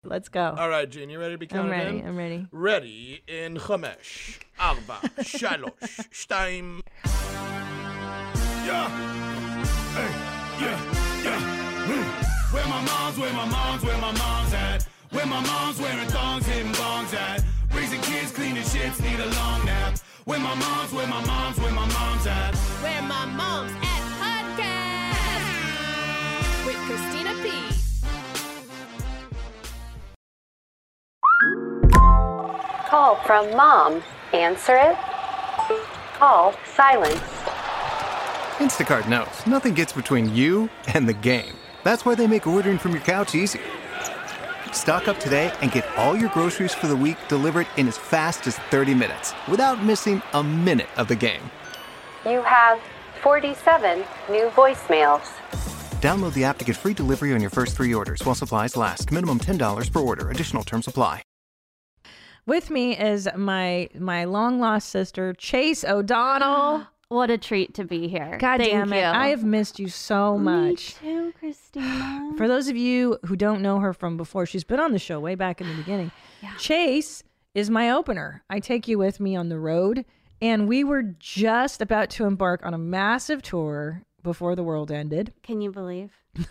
Let's go. All right, Gene, you ready to be counted in? I'm ready. Ready in 5, 4, 3, 2. Yeah. Hey, yeah. Where my mom's at? Where my mom's wearing thongs, hitting bongs at? Raising kids, cleaning shits, need a long nap. Where my mom's at? Where my mom's at podcast with Christina P. Call from mom. Answer it. Call silenced. Instacart knows nothing gets between you and the game. That's why they make ordering from your couch easy. Stock up today and get all your groceries for the week delivered in as fast as 30 minutes without missing a minute of the game. You have 47 new voicemails. Download the app to get free delivery on your first 3 orders while supplies last. Minimum $10 per order. Additional terms apply. With me is my long lost sister, Chase O'Donnell. What a treat to be here. God Thank damn it. you. I have missed you so much. Me too, Christina. For those of you who don't know her from before, she's been on the show way back in the beginning. Yeah. Chase is my opener. I take you with me on the road, and we were just about to embark on a massive tour before the world ended. Can you believe?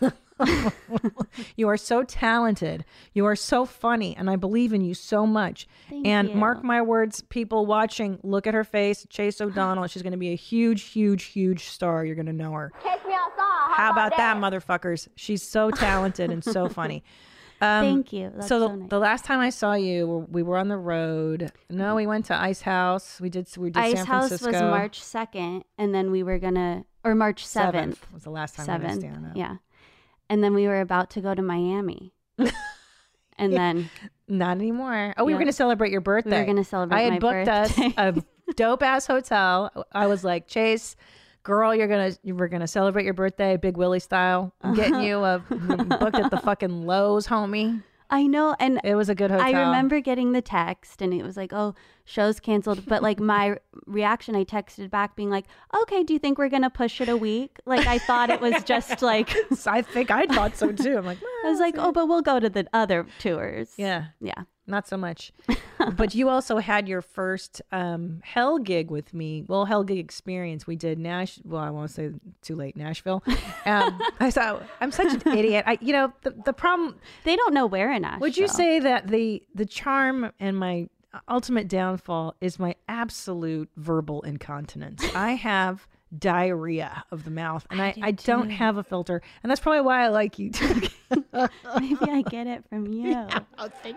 You are so talented. You are so funny, and I believe in you so much. Thank and you. mark my words, people watching, look at her face, Chase O'Donnell. She's going to be a huge, huge, huge star. You're going to know her. Catch me outside. How about that, motherfuckers? She's so talented and so funny. Thank you. That's so nice. the last time I saw you, we were on the road. No, we went to Ice House. We did Ice San House Francisco. was March 2nd, and then we were gonna, or March 7th. Was the last time we went to stand up. Yeah. And then we were about to go to Miami. And then not anymore. Oh, we were going to celebrate your birthday. We were going to celebrate I had my booked birthday. us a dope ass hotel. I was like, Chase, girl, we're gonna celebrate your birthday, Big Willie style. I'm getting you booked at the fucking Lowe's, homie. I know, and it was a good hotel. I remember getting the text, and it was like, "Oh, show's canceled." But like my reaction, I texted back, being like, "Okay, do you think we're gonna push it a week?" Like I thought it was just like. I think I thought so too. I'm like, I was like, "Oh, but we'll go to the other tours." Yeah, yeah, not so much. But you also had your first hell gig with me. Well, hell gig experience. We did Well, I won't say too late. Nashville. I thought I'm such an idiot. The problem. They don't know where in Nashville. Would you say that the charm and my ultimate downfall is my absolute verbal incontinence? I have diarrhea of the mouth, and I don't have a filter, and that's probably why I like you too. Maybe I get it from you. Yeah, I think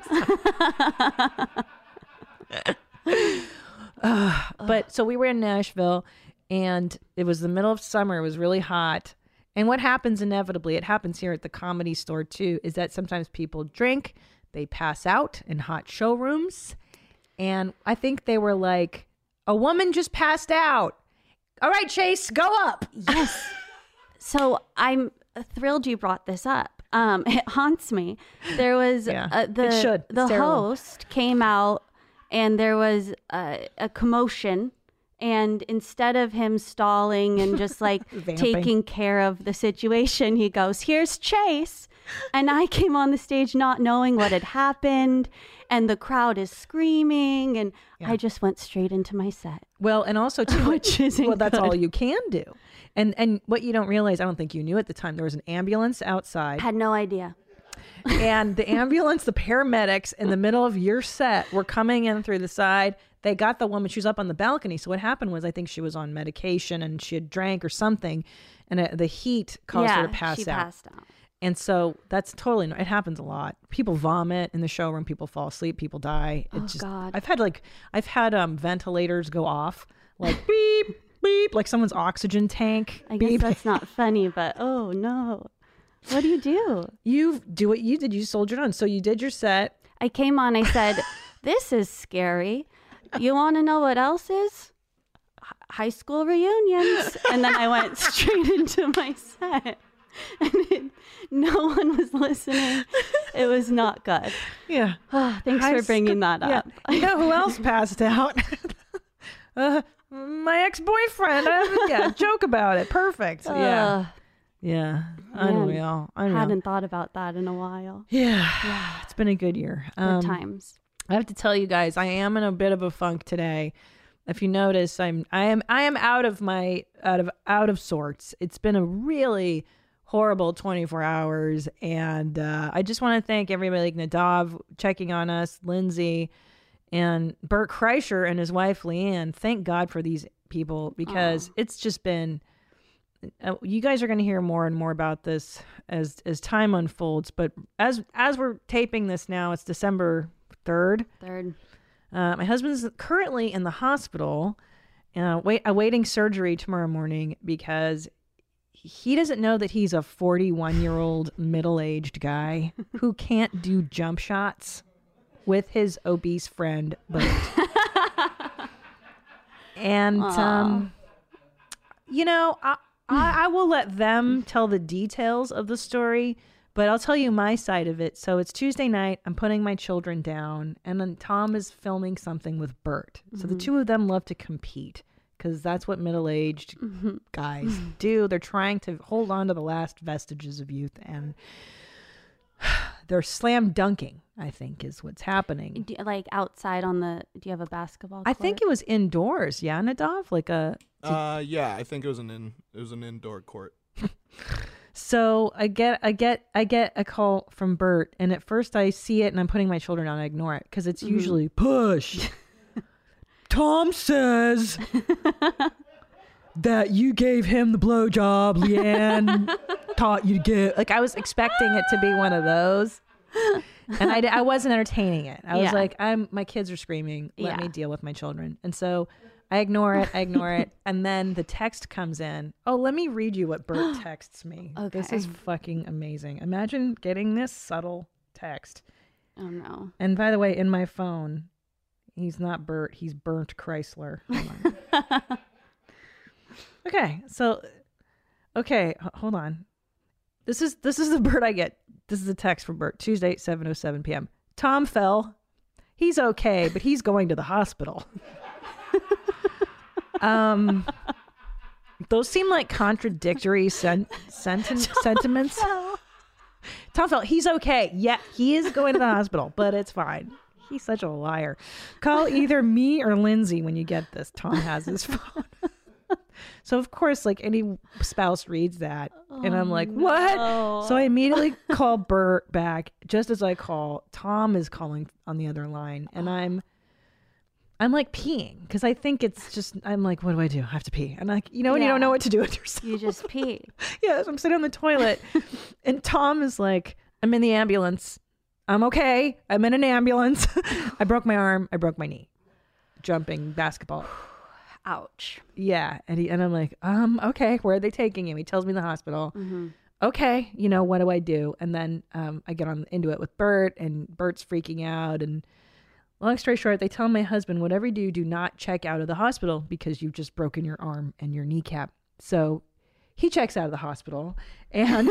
so. But so we were in Nashville, and it was the middle of summer. It was really hot. And what happens inevitably, it happens here at the Comedy Store too, is that sometimes people drink, they pass out in hot showrooms. And I think they were like, a woman just passed out. All right, Chase, go up. Yes. So I'm thrilled you brought this up. It haunts me. There was the host came out, and there was a commotion. And instead of him stalling and just like taking care of the situation, he goes, "Here's Chase." And I came on the stage not knowing what had happened, and the crowd is screaming, and I just went straight into my set. Well, and also too, which isn't that's good. all you can do. And what you don't realize, I don't think you knew at the time, there was an ambulance outside. Had no idea. And the ambulance, the paramedics in the middle of your set were coming in through the side. They got the woman, she was up on the balcony. So what happened was, I think she was on medication and she had drank or something, and the heat caused her to pass she out. passed out. And so that's totally, it happens a lot. People vomit in the showroom, people fall asleep, people die. God. I've had ventilators go off, like beep, beep, like someone's oxygen tank. I guess beep. that's not funny, but oh no. What do you do? You do what you did. You soldiered on. So you did your set. I came on, I said, "This is scary. You want to know what else is? High school reunions." And then I went straight into my set. And no one was listening. It was not good. Yeah. Thanks for bringing that up. Yeah. You know who else passed out? My ex-boyfriend. Joke about it. Perfect. Yeah. Yeah. Unreal. I hadn't thought about that in a while. Yeah. It's been a good year. Good times. I have to tell you guys, I am in a bit of a funk today. If you notice, I am out of sorts. It's been a really horrible 24 hours, and I just want to thank everybody, like Nadav checking on us, Lindsay, and Bert Kreischer and his wife Leanne. Thank God for these people, because it's just been. You guys are going to hear more and more about this as time unfolds. But as we're taping this now, it's December 3rd. My husband's currently in the hospital, awaiting surgery tomorrow morning, because he doesn't know that he's a 41-year-old middle-aged guy who can't do jump shots with his obese friend, Bert. And, I will let them tell the details of the story, but I'll tell you my side of it. So it's Tuesday night. I'm putting my children down, and then Tom is filming something with Bert. So the two of them love to compete, because that's what middle-aged guys do. They're trying to hold on to the last vestiges of youth, and they're slam dunking, I think, is what's happening. Like outside do you have a basketball court? I think it was indoors. Yeah, Nadav? Like a... yeah, I think it was an indoor court. So I get a call from Bert, and at first I see it and I'm putting my children down. I ignore it because it's usually push. Tom says that you gave him the blowjob Leanne taught you to get. Like, I was expecting it to be one of those, and I wasn't entertaining it. I was like, my kids are screaming. Let me deal with my children. And so I ignore it. And then the text comes in. Oh, let me read you what Bert texts me. Okay. This is fucking amazing. Imagine getting this subtle text. Oh, no. And by the way, in my phone, he's not Bert. He's Bernd Chrysler. Hold on. This is the Bert I get. This is a text from Bert. Tuesday, 7:07 p.m. Tom fell. He's okay, but he's going to the hospital. Those seem like contradictory sentiments. Tom felt he's okay. Yeah, he is going to the hospital, but it's fine. He's such a liar. Call either me or Lindsay when you get this. Tom has his phone. So of course, like any spouse reads that, and I'm like, what? So I immediately call Bert back. Just as I call, Tom is calling on the other line, and I'm like peeing because I think it's just, I'm like, what do I do? I have to pee. And like, when you don't know what to do with yourself. You just pee. Yeah, so I'm sitting on the toilet and Tom is like, I'm in the ambulance. I'm okay. I'm in an ambulance. I broke my arm. I broke my knee. Jumping basketball. Ouch. Yeah. And I'm like, okay, where are they taking him? He tells me the hospital. Mm-hmm. Okay, what do I do? And then I get into it with Bert, and Bert's freaking out, and long story short, they tell my husband, whatever you do not check out of the hospital because you've just broken your arm and your kneecap. So he checks out of the hospital, and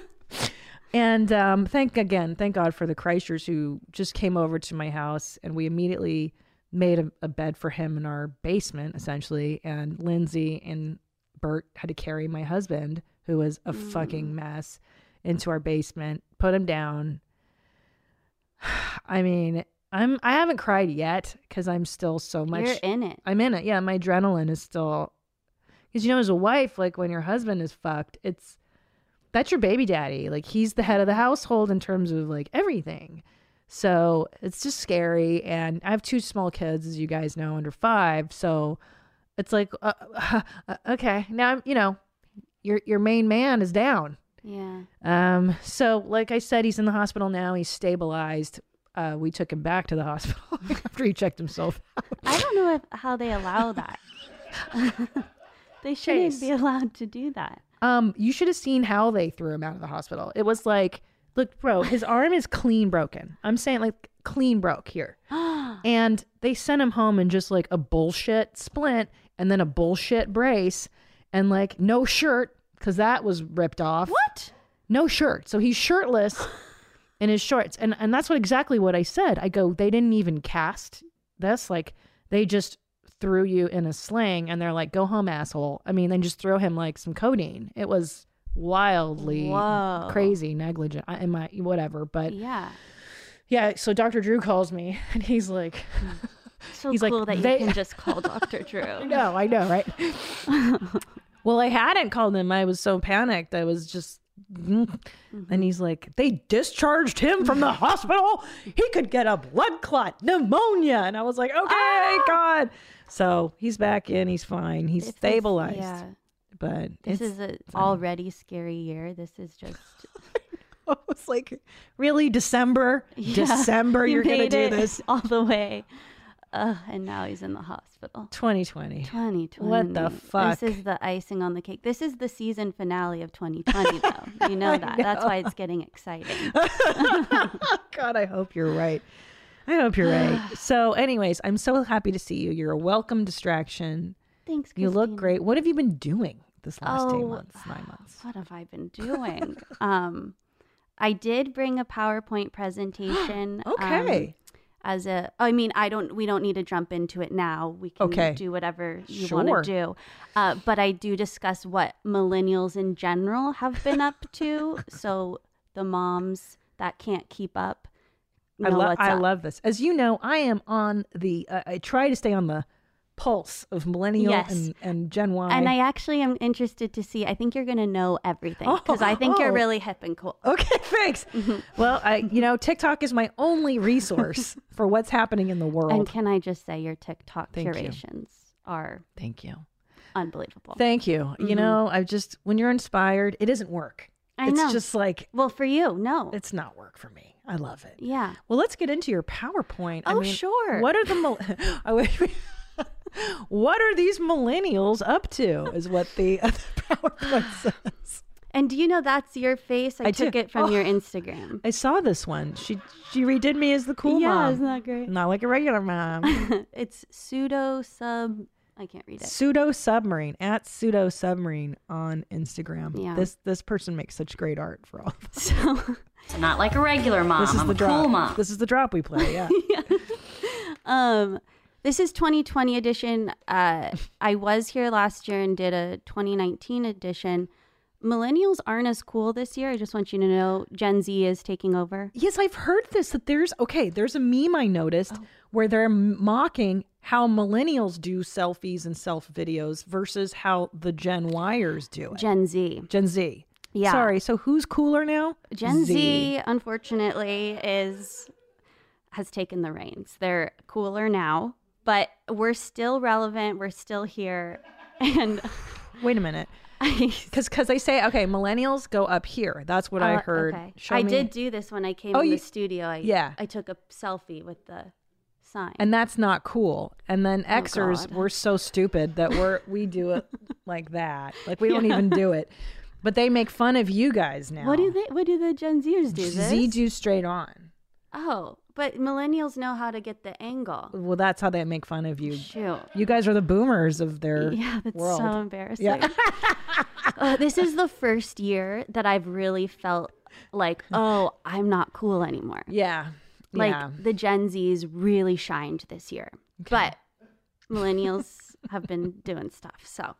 thank God for the Kreischers who just came over to my house, and we immediately made a bed for him in our basement, essentially. And Lindsay and Bert had to carry my husband, who was a fucking mess, into our basement, put him down. I mean, I haven't cried yet because I'm still so much. You're in it. I'm in it. Yeah, my adrenaline is still. Because as a wife, like when your husband is fucked, that's your baby daddy. Like he's the head of the household in terms of like everything. So it's just scary. And I have 2 small kids, as you guys know, under 5. So it's like, okay, now your main man is down. Yeah. So like I said, he's in the hospital now. He's stabilized. We took him back to the hospital after he checked himself out. I don't know how they allow that. They shouldn't be allowed to do that. You should have seen how they threw him out of the hospital. It was like, look, bro, his arm is clean broken. I'm saying like clean broke here. And they sent him home in just like a bullshit splint and then a bullshit brace and like no shirt because that was ripped off. What? No shirt. So he's shirtless in his shorts. And that's exactly what I said. I go, they didn't even cast this. Like they just threw you in a sling and they're like, go home, asshole. I mean, then just throw him like some codeine. It was wildly crazy, negligent, in my whatever. But yeah. So Dr. Drew calls me and he's like, so he's cool that you can just call Dr. Drew. I know, right? Well, I hadn't called him. I was so panicked. I was just, and he's like, they discharged him from the hospital. He could get a blood clot, pneumonia. And I was like, okay, God. So he's back in. He's fine. He's stabilized. But this is an already scary year. This is just. It's like, really, December? Yeah, December, you're going to do this? All the way. And now he's in the hospital. 2020. What the fuck? This is the icing on the cake. This is the season finale of 2020, though. You know that. That's why it's getting exciting. God, I hope you're right. So anyways, I'm so happy to see you. You're a welcome distraction. Thanks, Christina. You look great. What have you been doing this last 9 months? What have I been doing? I did bring a PowerPoint presentation. Okay. We don't need to jump into it now. We can do whatever you want to do. But I do discuss what millennials in general have been up to. So the moms that can't keep up. I love this. As you know, I am on I try to stay on the pulse of millennial and Gen Y. And I actually am interested to see. I think you're going to know everything because I think you're really hip and cool. Okay, thanks. Well, TikTok is my only resource for what's happening in the world. And can I just say your TikTok curations are unbelievable. Thank you. You know, when you're inspired, it isn't work. It's just like, well, for you, no, it's not work for me. I love it. Yeah. Well, let's get into your PowerPoint. Sure. What are what are these millennials up to is what the PowerPoint says. And do you know that's your face? I took it from your Instagram. I saw this one. She redid me as the cool mom. Yeah, isn't that great? Not like a regular mom. It's I can't read it. Pseudo Submarine @pseudo-submarine on Instagram. Yeah. This person makes such great art for all of us. So not like a regular mom. This is I'm the a drop. cool mom. This is the drop we play. Yeah. This is 2020 edition. I was here last year and did a 2019 edition. Millennials aren't as cool this year. I just want you to know Gen Z is taking over. Yes, I've heard this, that there's a meme I noticed where they're mocking how millennials do selfies and self videos versus how the Gen Yers do it. Gen Z. Yeah. Sorry, so who's cooler now? Gen Z, unfortunately, has taken the reins. They're cooler now, but we're still relevant. We're still here. And wait a minute. Because they say, okay, millennials go up here. That's what I heard. Okay. I did do this when I came in the studio. I took a selfie with the sign. And that's not cool. And then Xers, we're so stupid that we do it like that. Like we don't even do it. But they make fun of you guys now. What do the Gen Zers do? Z do straight on. Oh, but millennials know how to get the angle. Well, that's how they make fun of you. Shoot. You guys are the boomers of their world. So embarrassing. Yeah. This is the first year that I've really felt like, I'm not cool anymore. Yeah. Like the Gen Zs really shined this year. Okay. But millennials have been doing stuff. So,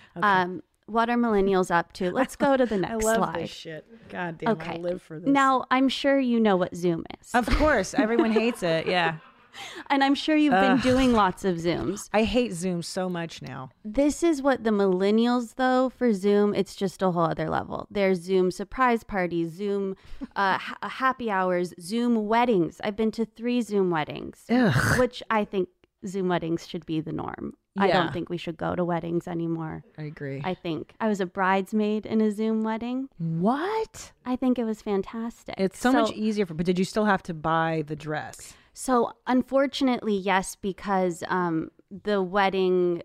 what are millennials up to? Let's go to the next slide. I love this shit. God damn, I live for this. Now, I'm sure you know what Zoom is. Of course. Everyone hates it. Yeah. And I'm sure you've been doing lots of Zooms. I hate Zoom so much now. This is what the millennials, though, for Zoom, it's just a whole other level. There's Zoom surprise parties, Zoom happy hours, Zoom weddings. I've been to 3 Zoom weddings, which I think Zoom weddings should be the norm. Yeah. I don't think we should go to weddings anymore. I agree. I think I was a bridesmaid in a Zoom wedding. What? I think it was fantastic. It's so much easier but did you still have to buy the dress? So unfortunately, yes, because the wedding,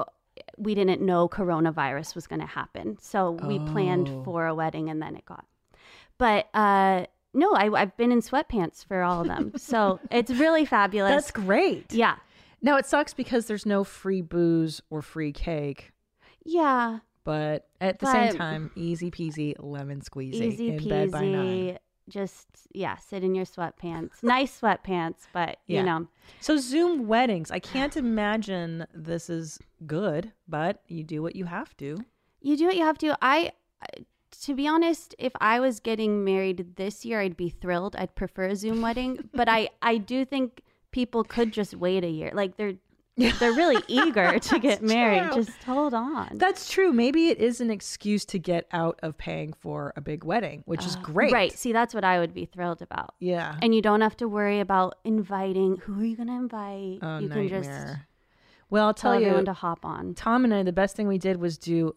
we didn't know coronavirus was going to happen. So we planned for a wedding and then it got. But no, I've been in sweatpants for all of them. So it's really fabulous. That's great. Yeah. Now it sucks because there's no free booze or free cake. Yeah. But at the same time, easy peasy, lemon squeezy. Easy peasy. In bed by 9. Just, sit in your sweatpants. Nice sweatpants, but, you know. So Zoom weddings, I can't imagine this is good, but you do what you have to. You do what you have to. To be honest, if I was getting married this year, I'd be thrilled. I'd prefer a Zoom wedding. But I do think people could just wait a year. Like they're really eager to get married. True. Just hold on. That's true. Maybe it is an excuse to get out of paying for a big wedding, which is great. Right. See, that's what I would be thrilled about. Yeah. And you don't have to worry about inviting. Who are you going to invite? Oh, you nightmare. can just well, I'll tell you, everyone to hop on. Tom and I, the best thing we did was do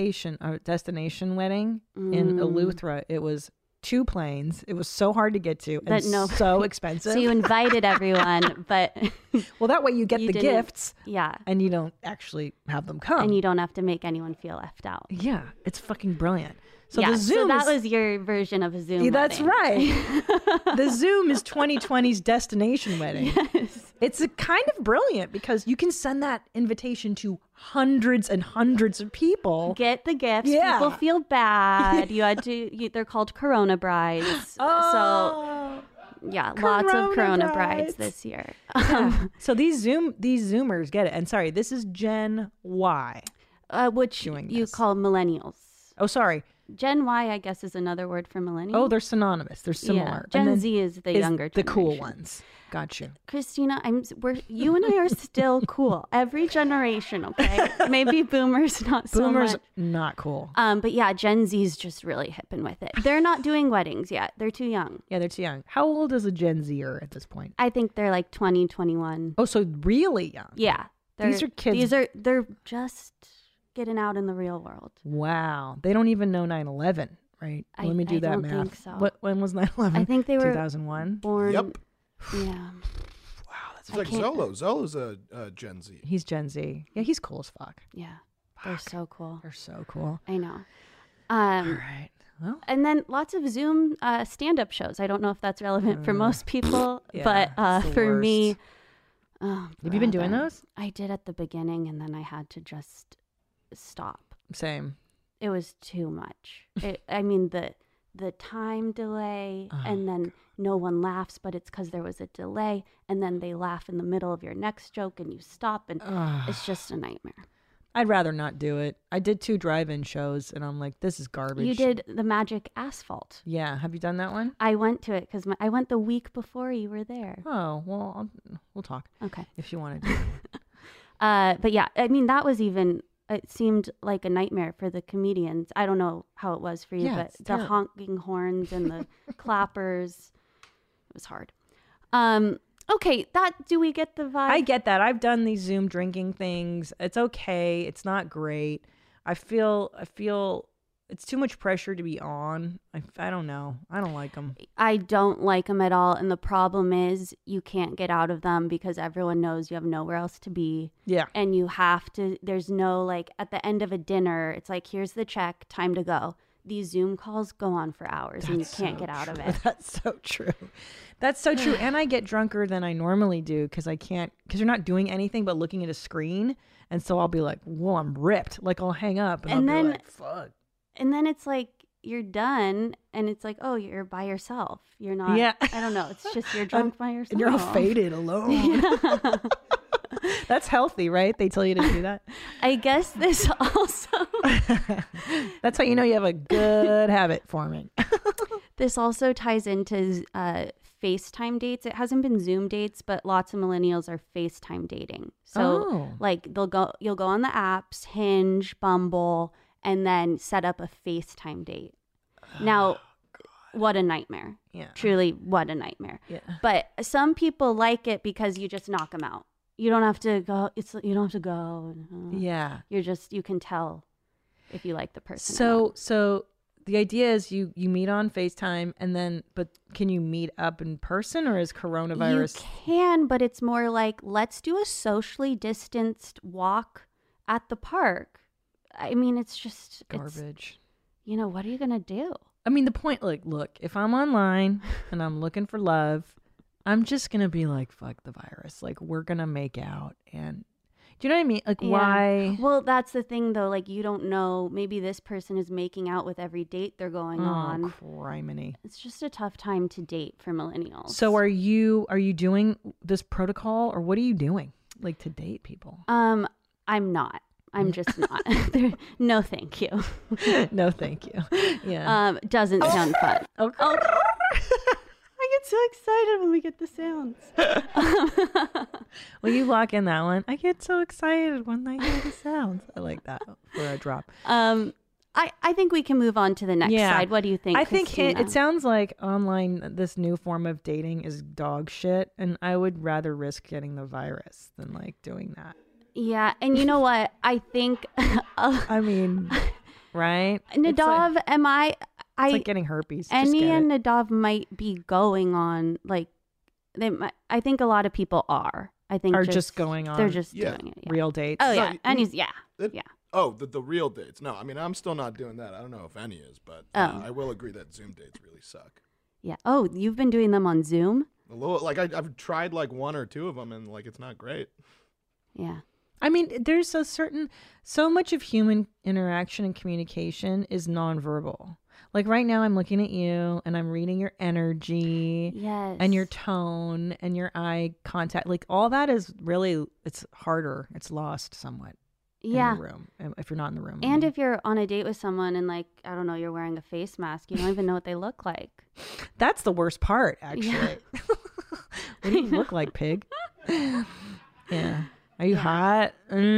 a destination wedding in Eleuthera. It was 2 planes. It was so hard to get to and so expensive. So you invited everyone, but well, that way you get the gifts. Yeah. And you don't actually have them come. And you don't have to make anyone feel left out. Yeah. It's fucking brilliant. So yeah, the Zoom that was your version of a Zoom wedding. That's right. The Zoom is 2020's destination wedding. Yes. It's a kind of brilliant because you can send that invitation to hundreds and hundreds of people. Get the gifts. Yeah. People feel bad. You had to. They're called Corona brides. Oh, so yeah, lots of Corona brides this year. Yeah. So these Zoomers get it. And sorry, this is Gen Y, which you call millennials. Oh, sorry. Gen Y, I guess, is another word for millennial. Oh, they're synonymous. They're similar. Yeah. Gen Z is the younger generation. The cool ones. Got you. Christina, you and I are still cool. Every generation, okay? Maybe boomers not so boomers, much. not cool. But yeah, Gen Z's just really hipping with it. They're not doing weddings yet. They're too young. Yeah, they're too young. How old is a Gen Zer at this point? I think they're like 20, 21. Oh, so really young. Yeah. These are kids. They're just getting out in the real world. Wow. They don't even know 9/11, right? Let me do that don't math. Think so. When was 9/11? I think they were 2001. Born. Yep. Yeah. Wow, that's like Zolo. Zolo's a Gen Z. He's Gen Z. Yeah, he's cool as fuck. Yeah. They're so cool. They're so cool. I know. All right. Well, and then lots of Zoom stand-up shows. I don't know if that's relevant for most people, yeah, but for me, have you been doing those? I did at the beginning, and then I had to just stop. Same. It was too much. I mean, the time delay, and then no one laughs, but it's because there was a delay, and then they laugh in the middle of your next joke, and you stop, and it's just a nightmare. I'd rather not do it. I did 2 drive-in shows, and I'm like, this is garbage. You did the Magic Asphalt. Yeah. Have you done that one? I went to it because I went the week before you were there. Oh, well, we'll talk. Okay. If you want to do it. But yeah, I mean, that was even... It seemed like a nightmare for the comedians. I don't know how it was for you, but the honking horns and the clappers, it was hard. Okay, do we get the vibe? I get that. I've done these Zoom drinking things. It's okay. It's not great. I feel it's too much pressure to be on. I don't know. I don't like them. I don't like them at all. And the problem is you can't get out of them because everyone knows you have nowhere else to be. Yeah. And you have to, there's no like at the end of a dinner, it's like, here's the check, time to go. These Zoom calls go on for hours and you can't get out of it. That's so true. That's so true. And I get drunker than I normally do because you're not doing anything but looking at a screen. And so I'll be like, whoa, I'm ripped. Like I'll hang up and I'll be like, fuck. And then it's like you're done and it's like, oh, you're by yourself. You're not. Yeah. I don't know. It's just you're drunk by yourself. And you're all faded alone. Yeah. That's healthy, right? They tell you to do that. I guess this also. That's how you know you have a good habit forming. This also ties into FaceTime dates. It hasn't been Zoom dates, but lots of millennials are FaceTime dating. So like you'll go on the apps, Hinge, Bumble, and then set up a FaceTime date. Now, what a nightmare. Yeah. Truly, what a nightmare. Yeah. But some people like it because you just knock them out. You don't have to go. You don't have to go. Yeah. You can tell if you like the person. So the idea is you meet on FaceTime but can you meet up in person or is coronavirus? You can, but it's more like, let's do a socially distanced walk at the park. I mean, it's just garbage. What are you going to do? I mean, the point, like, look, if I'm online and I'm looking for love, I'm just going to be like, fuck the virus. Like, we're going to make out. And do you know what I mean? Like, why? Well, that's the thing, though. Like, you don't know. Maybe this person is making out with every date they're going on. Criminy. It's just a tough time to date for millennials. So are you doing this protocol or what are you doing? Like, to date people? I'm not. I'm just not. No, thank you. No, thank you. Yeah. Doesn't sound fun. Okay. I get so excited when we get the sounds. Will you lock in that one? I get so excited when I hear the sounds. I like that for a drop. I think we can move on to the next side. What do you think, I think Christina? it sounds like online, this new form of dating is dog shit, and I would rather risk getting the virus than like doing that. Yeah, and you know what? I think... I mean, right? Nadav, it's like getting herpes. Annie and Nadav might be going on, like, I think a lot of people are. I think are just going on. They're just doing it. Yeah. Real dates. Oh, yeah. Annie's, yeah. Oh, the real dates. No, I mean, I'm still not doing that. I don't know if Annie is, but I will agree that Zoom dates really suck. Yeah. Oh, you've been doing them on Zoom? A little, like, I've tried like one or two of them, and like, it's not great. Yeah. I mean, there's so much of human interaction and communication is nonverbal. Like right now I'm looking at you and I'm reading your energy and your tone and your eye contact. Like all that is really, it's harder. It's lost somewhat in the room if you're not in the room. And if you're on a date with someone and like, I don't know, you're wearing a face mask, you don't even know what they look like. That's the worst part, actually. Yeah. What do you look like, pig? Yeah. Are you hot?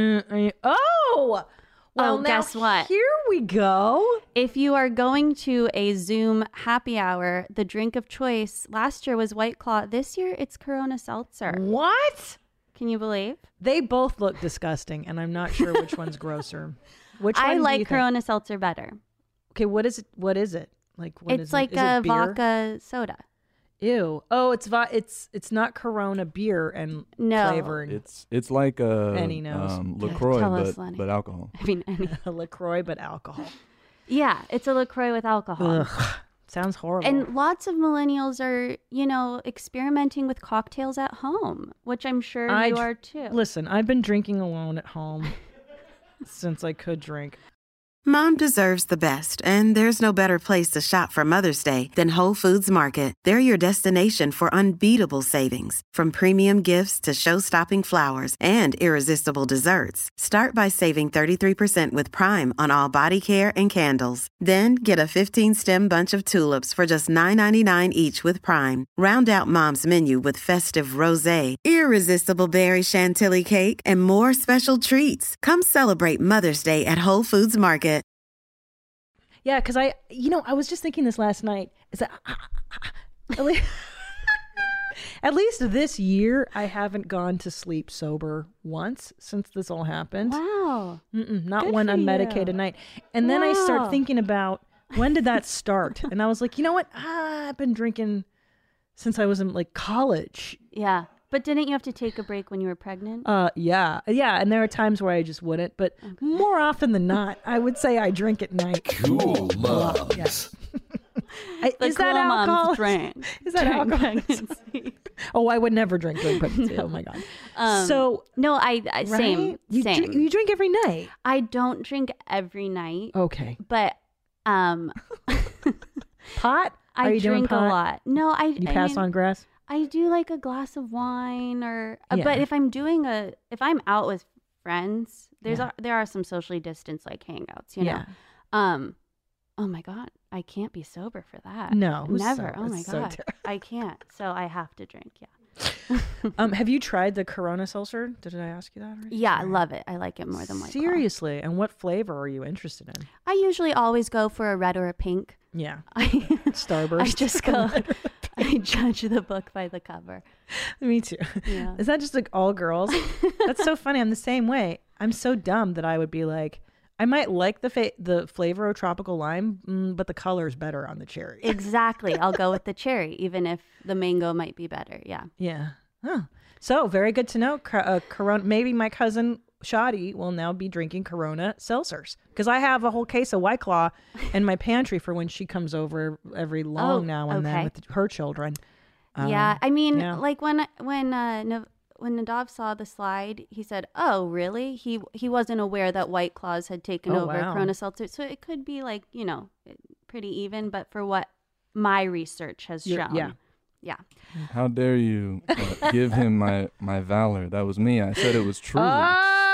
Oh! Well, guess what? Here we go. If you are going to a Zoom happy hour, the drink of choice last year was White Claw. This year, it's Corona Seltzer. What? Can you believe? They both look disgusting, and I'm not sure which one's grosser. Which one I do like you Corona think? Seltzer better. Okay, what is it? Like what it's is like it? Is a it beer? vodka soda. Ew. Oh, it's not Corona beer and flavor. It's like a Annie knows. LaCroix, but alcohol. I mean, a LaCroix, but alcohol. Yeah, it's a LaCroix with alcohol. Ugh, sounds horrible. And lots of millennials are, experimenting with cocktails at home, which I'm sure you are too. Listen, I've been drinking alone at home since I could drink. Mom deserves the best, and there's no better place to shop for Mother's Day than Whole Foods Market. They're your destination for unbeatable savings, from premium gifts to show-stopping flowers and irresistible desserts. Start by saving 33% with Prime on all body care and candles. Then get a 15-stem bunch of tulips for just $9.99 each with Prime. Round out Mom's menu with festive rosé, irresistible berry chantilly cake, and more special treats. Come celebrate Mother's Day at Whole Foods Market. Yeah, because I was just thinking this last night. Is that at least this year, I haven't gone to sleep sober once since this all happened. Wow. Not one unmedicated night. And then I start thinking about when did that start? And I was like, you know what? I've been drinking since I was in like college. Yeah. But didn't you have to take a break when you were pregnant? Yeah. And there are times where I just wouldn't, but more often than not, I would say I drink at night. Cool moms. Yes. Is that alcohol? Is that alcohol? Oh, I would never drink during pregnancy. No. Oh my God. No, I same. You drink every night. I don't drink every night. Okay. But pot? I drink a lot. No, You pass on grass? I do like a glass of wine but if I'm out with friends, there are some socially distanced like hangouts, you know. Oh my God, I can't be sober for that. No, never. Oh my God, I can't. So I have to drink. Yeah. Have you tried the Corona Seltzer? Did I ask you that already? Yeah, I love it. I like it more than White Claw. Seriously, and what flavor are you interested in? I usually always go for a red or a pink. Yeah. Starburst. I just go. I judge the book by the cover. Me too. Yeah. Is that just like all girls? That's so funny. I'm the same way. I'm so dumb that I would be like, I might like the flavor of tropical lime, but the color is better on the cherry. Exactly. I'll go with the cherry, even if the mango might be better. Yeah. Yeah. Huh. So very good to know. Corona. Maybe my cousin Shadi will now be drinking Corona seltzers because I have a whole case of White Claw in my pantry for when she comes over every now and then with her children. Yeah, I mean, like when Nadav saw the slide, he said, "Oh, really?" He wasn't aware that White Claws had taken over Corona Seltzer, so it could be like pretty even. But for what my research has shown, yeah. How dare you give him my valor? That was me. I said it was true.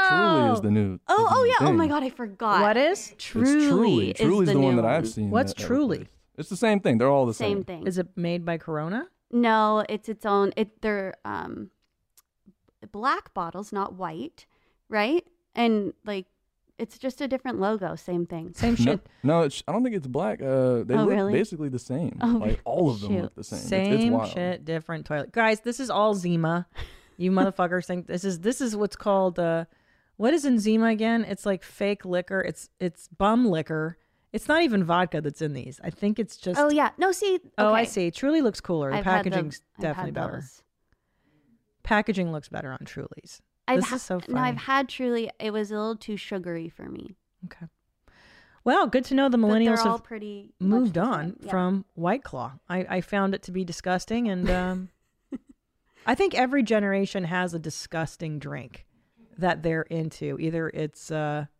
Truly is the new. Oh yeah. Thing. Oh my God, I forgot. What is? Truly? Truly's the one that I've seen. What's Truly? It's the same thing. They're all the same thing. Is it made by Corona? No, it's its own. They're black bottles, not white, right? And like, it's just a different logo. Same thing. Same shit. No, I don't think it's black. They look really? basically the same. Like all of them look the same. Same it's wild. shit, different toilet. Guys, this is all Zima. You motherfuckers think this is what's called what is in Zima again? It's like fake liquor. It's bum liquor. It's not even vodka that's in these. I think it's just. Oh yeah. No, see. Okay. Oh, I see. Truly looks cooler. The packaging's definitely better. Packaging looks better on Truly's. This is so funny. No, I've had Truly. It was a little too sugary for me. Okay. Well, good to know the millennials have pretty moved on from White Claw. I found it to be disgusting, and I think every generation has a disgusting drink that they're into. Either it's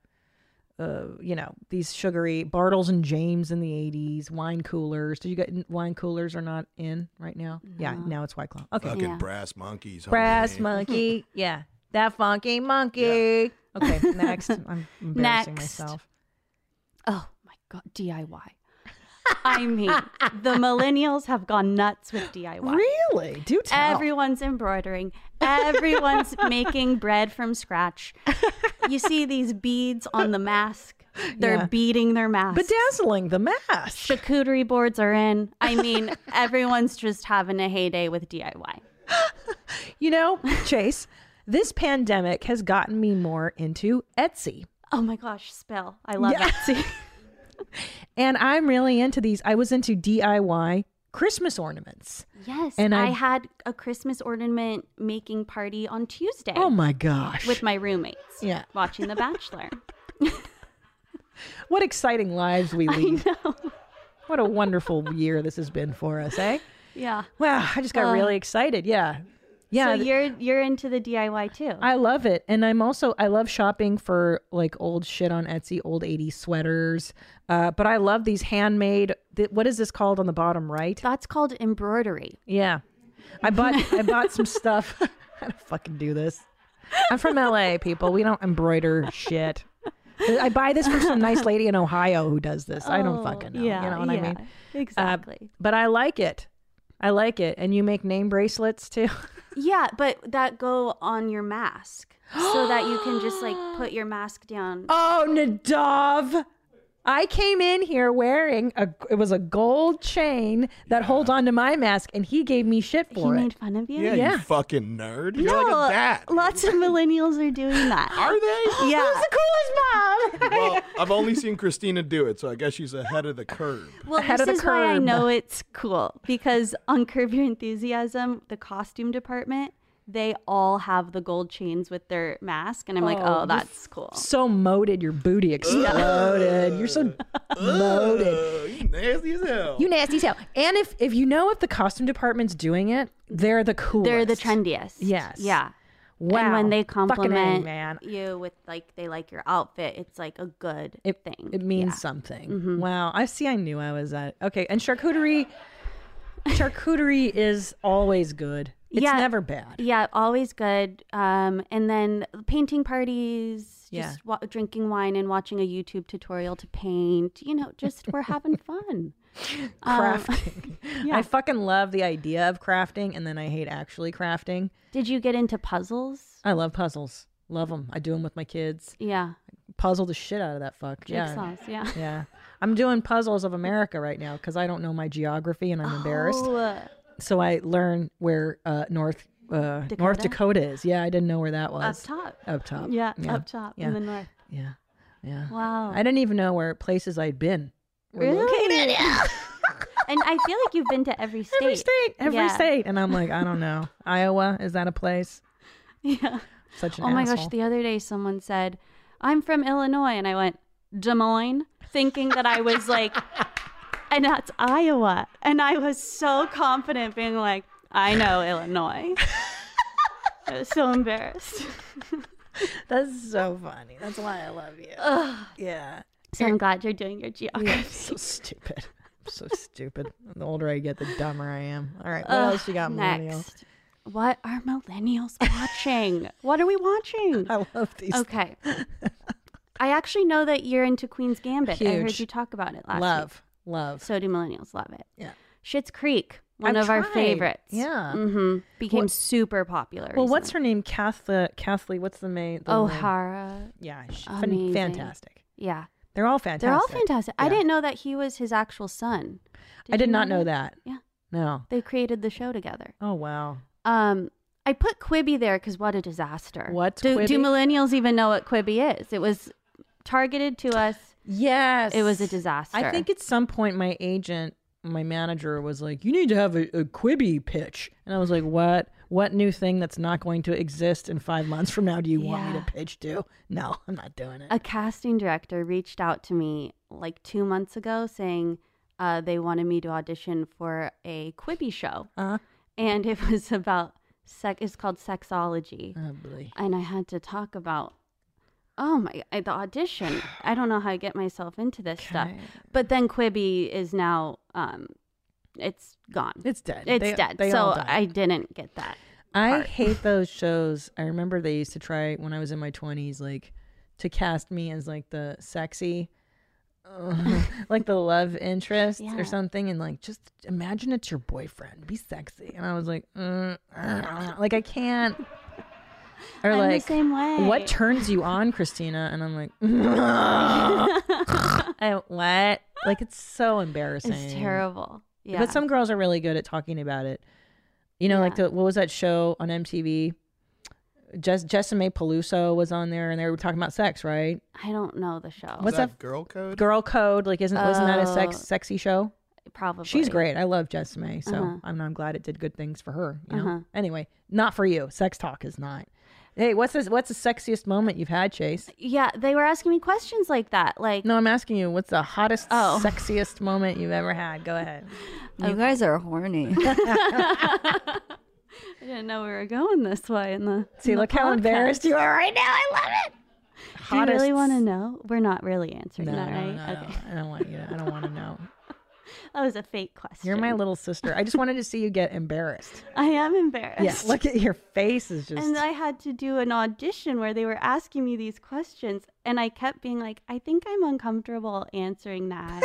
these sugary Bartles and James in the 80s, wine coolers. Did you get wine coolers are not in right now? No. Yeah, now it's White Claw. Okay. Fucking Brass Monkeys. Brass Monkey. Yeah. That funky monkey. Yeah. Okay, next. I'm embarrassing myself. Oh my God, DIY. I mean, the millennials have gone nuts with DIY. Really? Do tell. Everyone's embroidering. Everyone's making bread from scratch. You see these beads on the mask. They're beating their masks. Bedazzling the mask. Charcuterie boards are in. I mean, everyone's just having a heyday with DIY. You know, Chase, this pandemic has gotten me more into Etsy. Oh my gosh, spill. I love Etsy. And I'm really into these. I was into DIY Christmas ornaments. Yes. And I had a Christmas ornament making party on Tuesday. Oh my gosh. With my roommates. Yeah. Watching The Bachelor. What exciting lives we lead. I know. What a wonderful year this has been for us, eh? Yeah. Wow, I just got really excited. Yeah. Yeah. So you're into the DIY too. I love it. And I love shopping for like old shit on Etsy, old 80s sweaters. But I love these handmade, what is this called on the bottom right? That's called embroidery. Yeah. I bought some stuff. I don't fucking do this. I'm from LA, people. We don't embroider shit. I buy this from some nice lady in Ohio who does this. I don't fucking know. Yeah, you know what I mean? Exactly. But I like it. And you make name bracelets too? Yeah, but that go on your mask so that you can just like put your mask down. Oh, Nadav. I came in here wearing it was a gold chain that holds onto my mask, and he gave me shit for it. He made fun of you? Yeah, you fucking nerd. You're like a dad. Lots of millennials are doing that. Are they? Yeah. Who's the coolest mom? Well, I've only seen Christina do it, so I guess she's ahead of the curve. Well, this is why I know it's cool, because on Curb Your Enthusiasm, the costume department, they all have the gold chains with their mask. And I'm like, oh, that's cool. So moded, your booty exploded. You're so moded. You nasty as hell. You nasty as hell. And if the costume department's doing it, they're the coolest. They're the trendiest. Yes. Yeah. Wow. And when they compliment man. you with like, they like your outfit, it's like a good thing. It means something. Mm-hmm. Wow. I knew I was at. Okay. And charcuterie is always good. It's never bad. Yeah, always good. And then painting parties, just drinking wine and watching a YouTube tutorial to paint. You know, just we're having fun. Crafting. I fucking love the idea of crafting, and then I hate actually crafting. Did you get into puzzles? I love puzzles. Love them. I do them with my kids. Yeah. Puzzle the shit out of that fuck. Jigsaws, yeah. Yeah. I'm doing Puzzles of America right now because I don't know my geography and I'm embarrassed. So I learned where North Dakota is. Yeah, I didn't know where that was. Up top. Yeah, up top in the north. Yeah. Yeah. Wow. I didn't even know where places I'd been were really? located. Yeah. And I feel like you've been to every state. Every state. And I'm like, I don't know. Iowa, is that a place? Yeah. Such an asshole. My gosh, the other day someone said, I'm from Illinois. And I went, Des Moines, thinking that I was like... And that's Iowa. And I was so confident being like, I know Illinois. I was so embarrassed. That's so funny. That's why I love you. Yeah. So I'm glad you're doing your geography. Yeah, so stupid. I'm so stupid. The older I get, the dumber I am. All right. What else you got, millennial? Next. What are millennials watching? What are we watching? I love these. Okay. I actually know that you're into Queen's Gambit. Huge. I heard you talk about it last week. Love. So do millennials. Love it. Yeah. Schitt's Creek, one I've of our tried. favorites. Yeah. Mm-hmm. Became super popular. Well, what's recently. her name? Kathleen. What's the main? O'Hara. Yeah. Amazing. Fantastic. Yeah. They're all fantastic. They're all fantastic. Yeah. I didn't know that he was his actual son. I did not know that. Yeah. No. They created the show together. Oh, wow. I put Quibi there because what a disaster. What's do Quibi? millennials even know what Quibi is? It was targeted to us. Yes. It was a disaster. I think at some point my manager was like, you need to have a Quibi pitch. And I was like, what? What new thing that's not going to exist in 5 months from now do you want me to pitch to? No, I'm not doing it. A casting director reached out to me like 2 months ago saying they wanted me to audition for a Quibi show. And it was about it's called Sexology. Oh, boy. And I had to talk about the audition. I don't know how to get myself into this stuff. But then Quibi is now it's gone. It's dead. It's dead. So I didn't get that. I hate those shows. I remember they used to try when I was in my 20s, like to cast me as like the sexy, like the love interest or something, and like just imagine it's your boyfriend, be sexy. And I was like, like I can't. Or I'm like, the same way. What turns you on, Christina? And I'm like, what? Like it's so embarrassing. It's terrible. Yeah. But some girls are really good at talking about it. You know, like what was that show on MTV? Jessime Peluso was on there, and they were talking about sex, right? I don't know the show. What's that? Girl Code? Girl Code. Like, wasn't that a sexy show? Probably. She's great. I love Jessime, so I'm glad it did good things for her. You know. Anyway, not for you. Sex talk is not. Hey, what's the sexiest moment you've had, Chase? Yeah, they were asking me questions like that. Like, no, I'm asking you, what's the hottest, sexiest moment you've ever had? Go ahead. You guys are horny. I didn't know we were going this way in the. See, look how embarrassed you are right now. I love it. Do you really want to know? We're not really answering that, right? No, okay. I don't want you. I don't want to know. That was a fake question. You're my little sister. I just wanted to see you get embarrassed. I am embarrassed. Yeah, look at your face is just. And I had to do an audition where they were asking me these questions, and I kept being like, I think I'm uncomfortable answering that.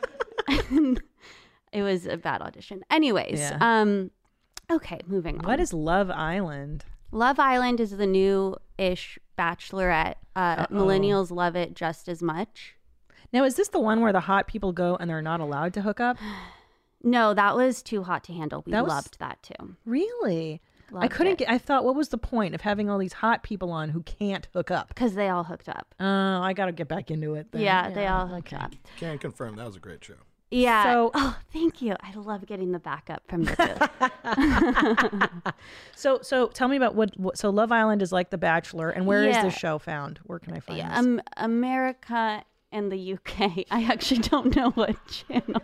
It was a bad audition. Anyways, okay, moving on. What is Love Island? Love Island is the new-ish Bachelorette. Millennials love it just as much. Now, is this the one where the hot people go and they're not allowed to hook up? No, that was Too Hot to Handle. We loved that too. Really? Loved I couldn't it. I thought, what was the point of having all these hot people on who can't hook up? Because they all hooked up. Oh, I got to get back into it then. Yeah, they all hooked up. Can confirm that was a great show. Yeah. So, thank you. I love getting the backup from the booth. So tell me about what. So Love Island is like The Bachelor, and where is this show found? Where can I find this? America and the UK. I actually don't know what channel.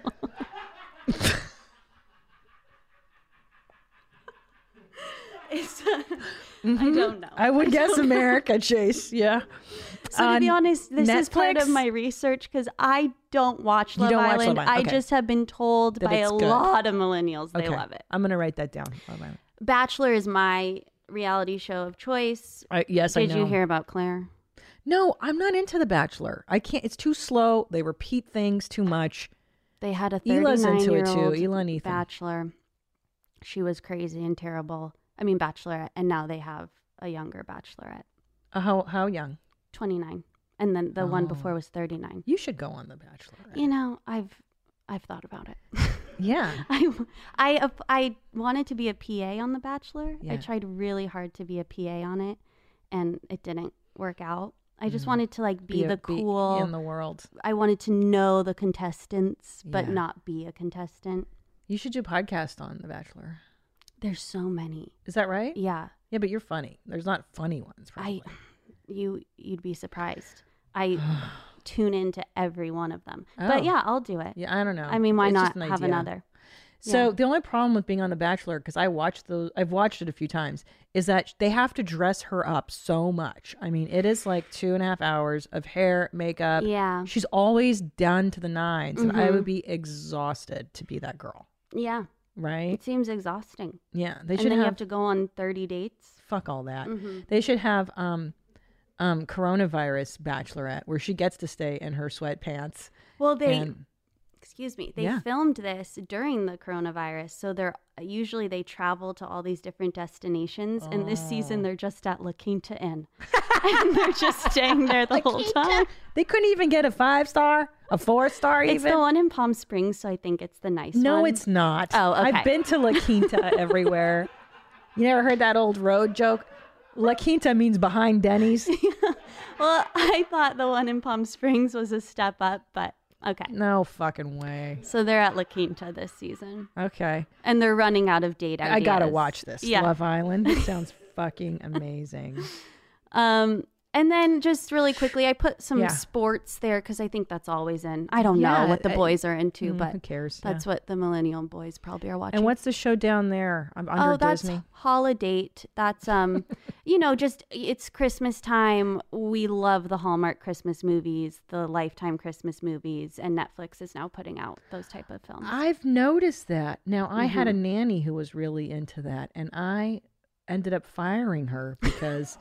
I don't know. I would guess America, Chase. Yeah. So to be honest, this is part of my research because I don't watch Love Island. I just have been told by a lot of millennials they love it. I'm going to write that down. Love Island. Bachelor is my reality show of choice. Yes, I know. Did you hear about Claire? No, I'm not into The Bachelor. I can't. It's too slow. They repeat things too much. They had a Hila's into it 39-year-old too. Hila and Ethan. Bachelor. She was crazy and terrible. I mean, Bachelorette, and now they have a younger Bachelorette. How young? 29, and then the one before was 39. You should go on The Bachelorette. You know, I've thought about it. Yeah. I wanted to be a PA on The Bachelor. Yeah. I tried really hard to be a PA on it, and it didn't work out. I just wanted to be the cool in the world. I wanted to know the contestants, but not be a contestant. You should do a podcast on The Bachelor. There's so many. Is that right? Yeah. Yeah, but you're funny. There's not funny ones, probably. You'd be surprised. I tune into every one of them. But yeah, I'll do it. Yeah, I don't know. I mean, why It's not just an have idea. another? So the only problem with being on The Bachelor, because I've watched it a few times, is that they have to dress her up so much. I mean, it is like 2.5 hours of hair, makeup. Yeah. She's always done to the nines, and I would be exhausted to be that girl. Yeah. right? It seems exhausting. Yeah, they should. And then you have to go on 30 dates. Fuck all that. They should have coronavirus bachelorette where she gets to stay in her sweatpants. Well, they filmed this during the coronavirus, so they travel to all these different destinations, and this season they're just at La Quinta Inn, and they're just staying there the whole time. They couldn't even get a 5-star, a 4-star even. It's the one in Palm Springs, so I think it's the nice one. No, it's not. Oh, okay. I've been to La Quinta everywhere. You never heard that old road joke? La Quinta means behind Denny's. Well, I thought the one in Palm Springs was a step up, but okay. No fucking way. So they're at La Quinta this season. Okay. And they're running out of date ideas. I gotta watch this. Yeah. Love Island. It sounds fucking amazing. And then just really quickly, I put some sports there because I think that's always in. I don't know what the boys are into, but who cares? That's what the millennial boys probably are watching. And what's the show down there? Under Disney? That's Holiday. That's just it's Christmas time. We love the Hallmark Christmas movies, the Lifetime Christmas movies, and Netflix is now putting out those type of films. I've noticed that. Now I had a nanny who was really into that, and I ended up firing her because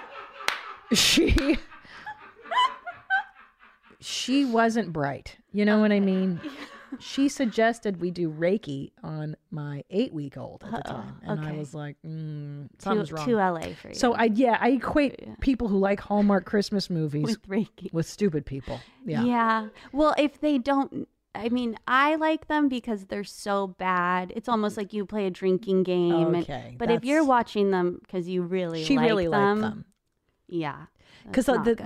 she wasn't bright. You know what I mean? She suggested we do Reiki on my 8-week-old at the time. And I was like, something's wrong. To LA for you. So I equate people who like Hallmark Christmas movies with Reiki. With stupid people. Yeah. Yeah. Well, if they don't, I mean, I like them because they're so bad. It's almost like you play a drinking game. Okay. But if you're watching them because you really like them. Yeah. Because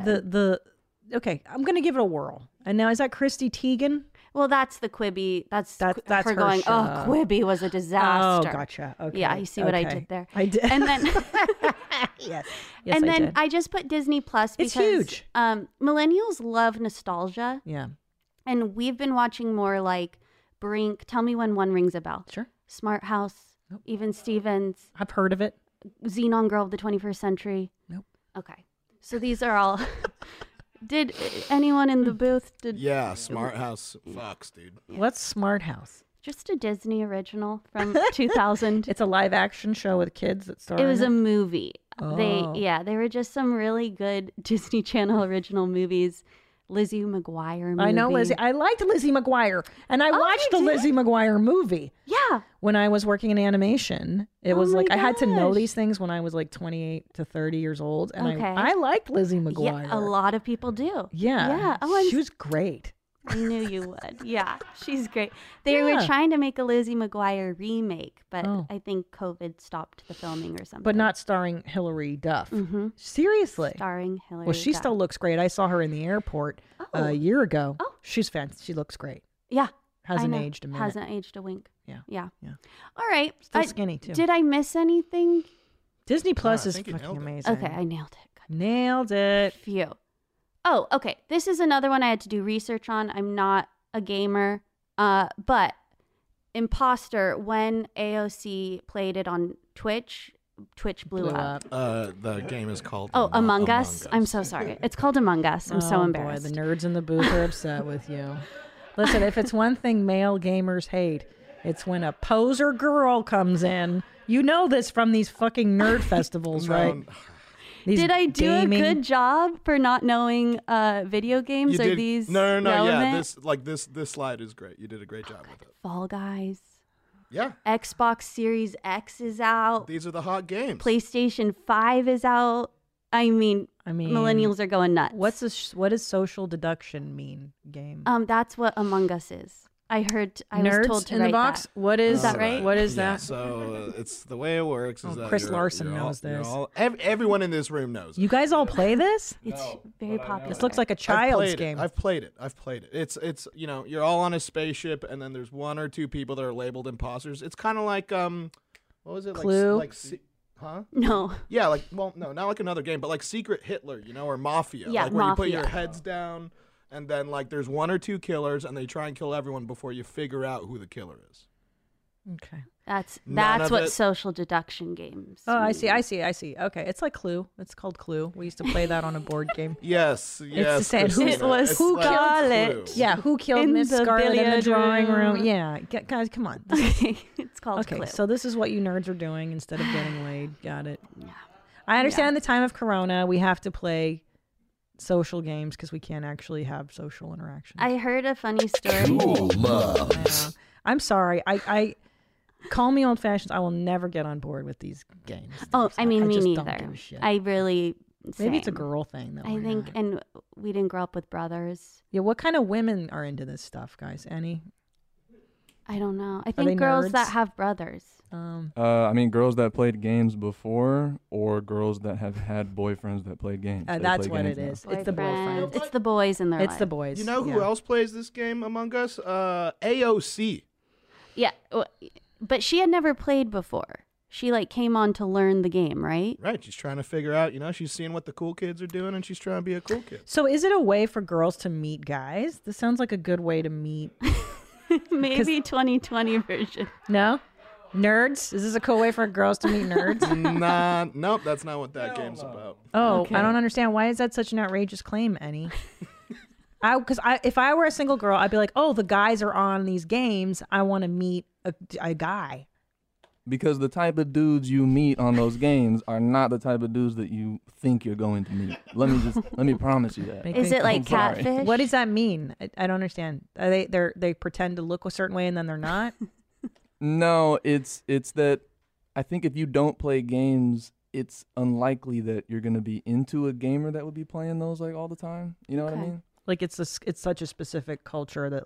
okay, I'm going to give it a whirl. And now, is that Christy Teigen? Well, that's the Quibi. That's her going, show. Oh, Quibi was a disaster. Oh, gotcha. Okay. Yeah, you see what I did there? I did. And then, yes, and then did. I just put Disney Plus because it's huge. Millennials love nostalgia. Yeah. And we've been watching more like Brink. Tell me when one rings a bell. Sure. Smart House. Nope. Even Stevens. I've heard of it. Xenon Girl of the 21st Century. Nope. Okay. So these are all. Did anyone in the booth? Yeah, Smart House fucks, dude. Yeah. What's Smart House? Just a Disney original from 2000. It's a live action show with kids that star. It was a movie. Oh. They were just some really good Disney Channel original movies. Lizzie McGuire movie. I know Lizzie. I liked Lizzie McGuire, and I watched the Lizzie McGuire movie. Yeah. When I was working in animation, it was like I had to know these things when I was like 28 to 30 years old, and I liked Lizzie McGuire. Yeah, a lot of people do. Yeah. Yeah. Oh, she was great. I knew you would. Yeah, she's great. They were trying to make a Lizzie McGuire remake, but I think COVID stopped the filming or something. But not starring Hilary Duff. Mm-hmm. Seriously. Starring Hilary Well, she Duff. still looks great. I saw her in the airport a year ago. Oh. She's fantastic. She looks great. Yeah. Hasn't aged a minute. Hasn't aged a wink. Yeah. All right. Still skinny, too. Did I miss anything? Disney Plus is fucking amazing. Okay, I nailed it. Good. Nailed it. Phew. Oh, okay. This is another one I had to do research on. I'm not a gamer, but Imposter, when AOC played it on Twitch blew up. The game is called Among Us. I'm so sorry. It's called Among Us. I'm so embarrassed. Boy, the nerds in the booth are upset with you. Listen, if it's one thing male gamers hate, it's when a poser girl comes in. You know this from these fucking nerd festivals, right? Did I do a good job for not knowing video games? Are these no. relevant? Yeah, this slide is great. You did a great job with it. Fall Guys. Yeah. Xbox Series X is out. These are the hot games. PlayStation 5 is out. I mean, millennials are going nuts. What does social deduction mean? Game. That's what Among Us is. I heard. I was told to in write the box. That. What is that right? What is that? So it's the way it works. Is that Chris Larson knows this. Everyone in this room knows. You guys all play this? It's very popular. This looks like a child's game. I've played it. It's you're all on a spaceship, and then there's one or two people that are labeled imposters. It's kind of like what was it? Clue. Huh? No. Yeah, no, not like another game, but like Secret Hitler, or Mafia. Yeah, like where Mafia. you put your heads down. And then, there's one or two killers, and they try and kill everyone before you figure out who the killer is. Okay. That's what social deduction games. Oh, mean. I see. Okay, it's like Clue. It's called Clue. We used to play that on a board game. Yes. It's the same. Who killed it? Yeah, who killed Miss Scarlet in the drawing room? Yeah, guys, come on. It's called Clue. Okay, so this is what you nerds are doing instead of getting laid. Got it. Yeah. I understand the time of Corona, we have to play social games because we can't actually have social interaction. I heard a funny story. Cool Moms. I'm sorry. I call me old fashioned. I will never get on board with these games. Oh, I mean, me just neither. Don't give a shit. I really. Maybe it's a girl thing, though. I think, and we didn't grow up with brothers. Yeah, what kind of women are into this stuff, guys? Any? I don't know. I think girls that have brothers. I mean, girls that played games before, or girls that have had boyfriends that played games. That's what it is. It's the boyfriends. It's the boys in their life. It's the boys. You know who else plays this game among us? AOC. Yeah, but she had never played before. She came on to learn the game, right? Right. She's trying to figure out, she's seeing what the cool kids are doing and she's trying to be a cool kid. So is it a way for girls to meet guys? This sounds like a good way to meet. Maybe 2020 version. No? Nerds? Is this a cool way for girls to meet nerds? Nope, that's not what that game's about. Oh, okay. I don't understand. Why is that such an outrageous claim, Annie? Because if I were a single girl, I'd be like, oh, the guys are on these games. I want to meet a guy. Because the type of dudes you meet on those games are not the type of dudes that you think you're going to meet. Let me promise you that. Is it like catfish? What does that mean? I don't understand. Are they pretend to look a certain way and then they're not? No, it's that I think if you don't play games, it's unlikely that you're going to be into a gamer that would be playing those all the time. You know what I mean? Like it's such a specific culture that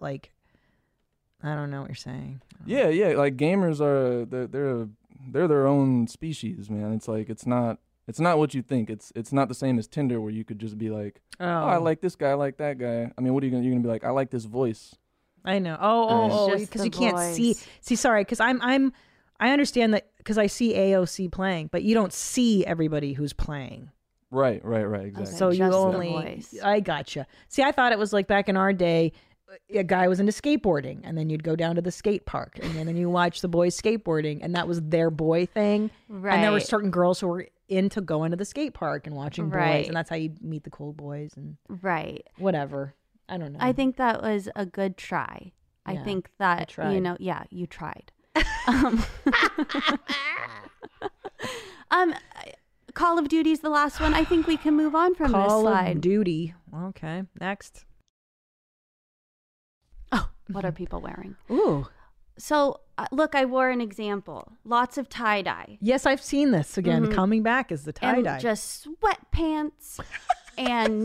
I don't know what you're saying. Yeah, like gamers are they're their own species, man. It's not what you think. It's not the same as Tinder where you could just be like, oh I like this guy, I like that guy. I mean, what are you're gonna be like? I like this voice. I know. Oh, because you can't see. Sorry, because I understand that because I see AOC playing, but you don't see everybody who's playing. Right, exactly. So you only. I gotcha. See, I thought it was like back in our day. A guy was into skateboarding, and then you'd go down to the skate park, and then you watch the boys skateboarding, and that was their boy thing. Right. And there were certain girls who were into going to the skate park and watching boys, and that's how you meet the cool boys and whatever. I don't know. I think that was a good try. Yeah, I think that you tried. Call of Duty's the last one. I think we can move on from this slide. Call of Duty. Okay, next. Oh, what are people wearing? Ooh. So, look, I wore an example. Lots of tie-dye. Yes, I've seen this again. Mm-hmm. Coming back is the tie-dye. And just sweatpants and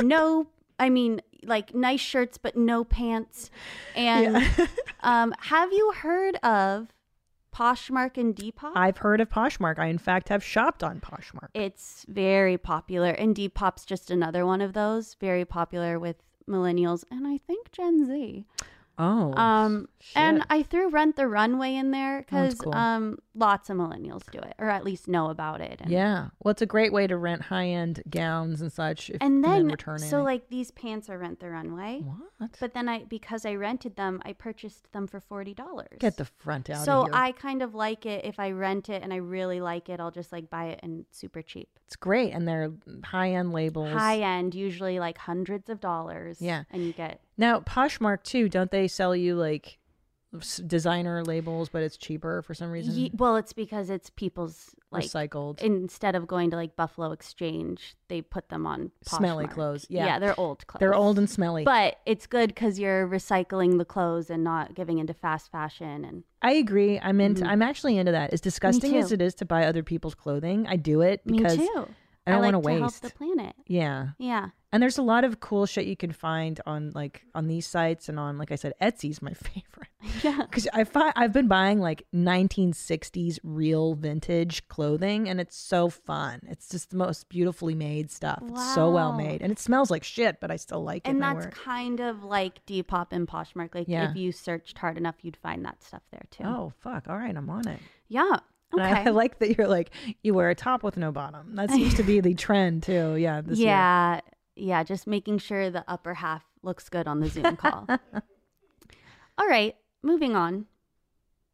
nice shirts, but no pants. And have you heard of Poshmark and Depop? I've heard of Poshmark. I, in fact, have shopped on Poshmark. It's very popular. And Depop's just another one of those. Very popular with millennials and I think Gen Z. Oh, and I threw Rent the Runway in there because lots of millennials do it, or at least know about it. Yeah, well, it's a great way to rent high-end gowns and such. And then return so these pants are Rent the Runway. What? But then because I rented them, I purchased them for $40. Get the front out. So of here. I kind of like it. If I rent it and I really like it, I'll just buy it and super cheap. It's great, and they're high-end labels. High-end, usually hundreds of dollars. Yeah, and you get. Now, Poshmark, too, don't they sell you, designer labels, but it's cheaper for some reason? Well, it's because it's people's, recycled. Instead of going to, Buffalo Exchange, they put them on Poshmark. Smelly clothes, yeah. Yeah, they're old clothes. They're old and smelly. But it's good because you're recycling the clothes and not giving into fast fashion. And I agree. I'm actually into that. As disgusting as it is to buy other people's clothing, I do it because Me too. I don't want to waste. Help the planet. Yeah. Yeah. And there's a lot of cool shit you can find on these sites and on, like I said, Etsy's my favorite. Yeah. Because I've been buying 1960s real vintage clothing, and it's so fun. It's just the most beautifully made stuff. Wow. It's so well made, and it smells like shit, but I still like it. And that's kind of like Depop and Poshmark. If you searched hard enough, you'd find that stuff there too. Oh fuck! All right, I'm on it. Yeah. Okay. And I like that you're you wear a top with no bottom. That seems to be the trend too. Yeah. This year. Yeah, just making sure the upper half looks good on the Zoom call. All right, moving on.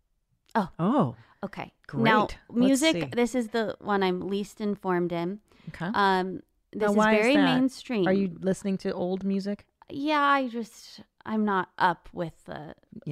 Oh. Okay. Great. Now, Let's see. music, this is the one I'm least informed in. Okay. This is very mainstream. Are you listening to old music? Yeah, I'm not up with the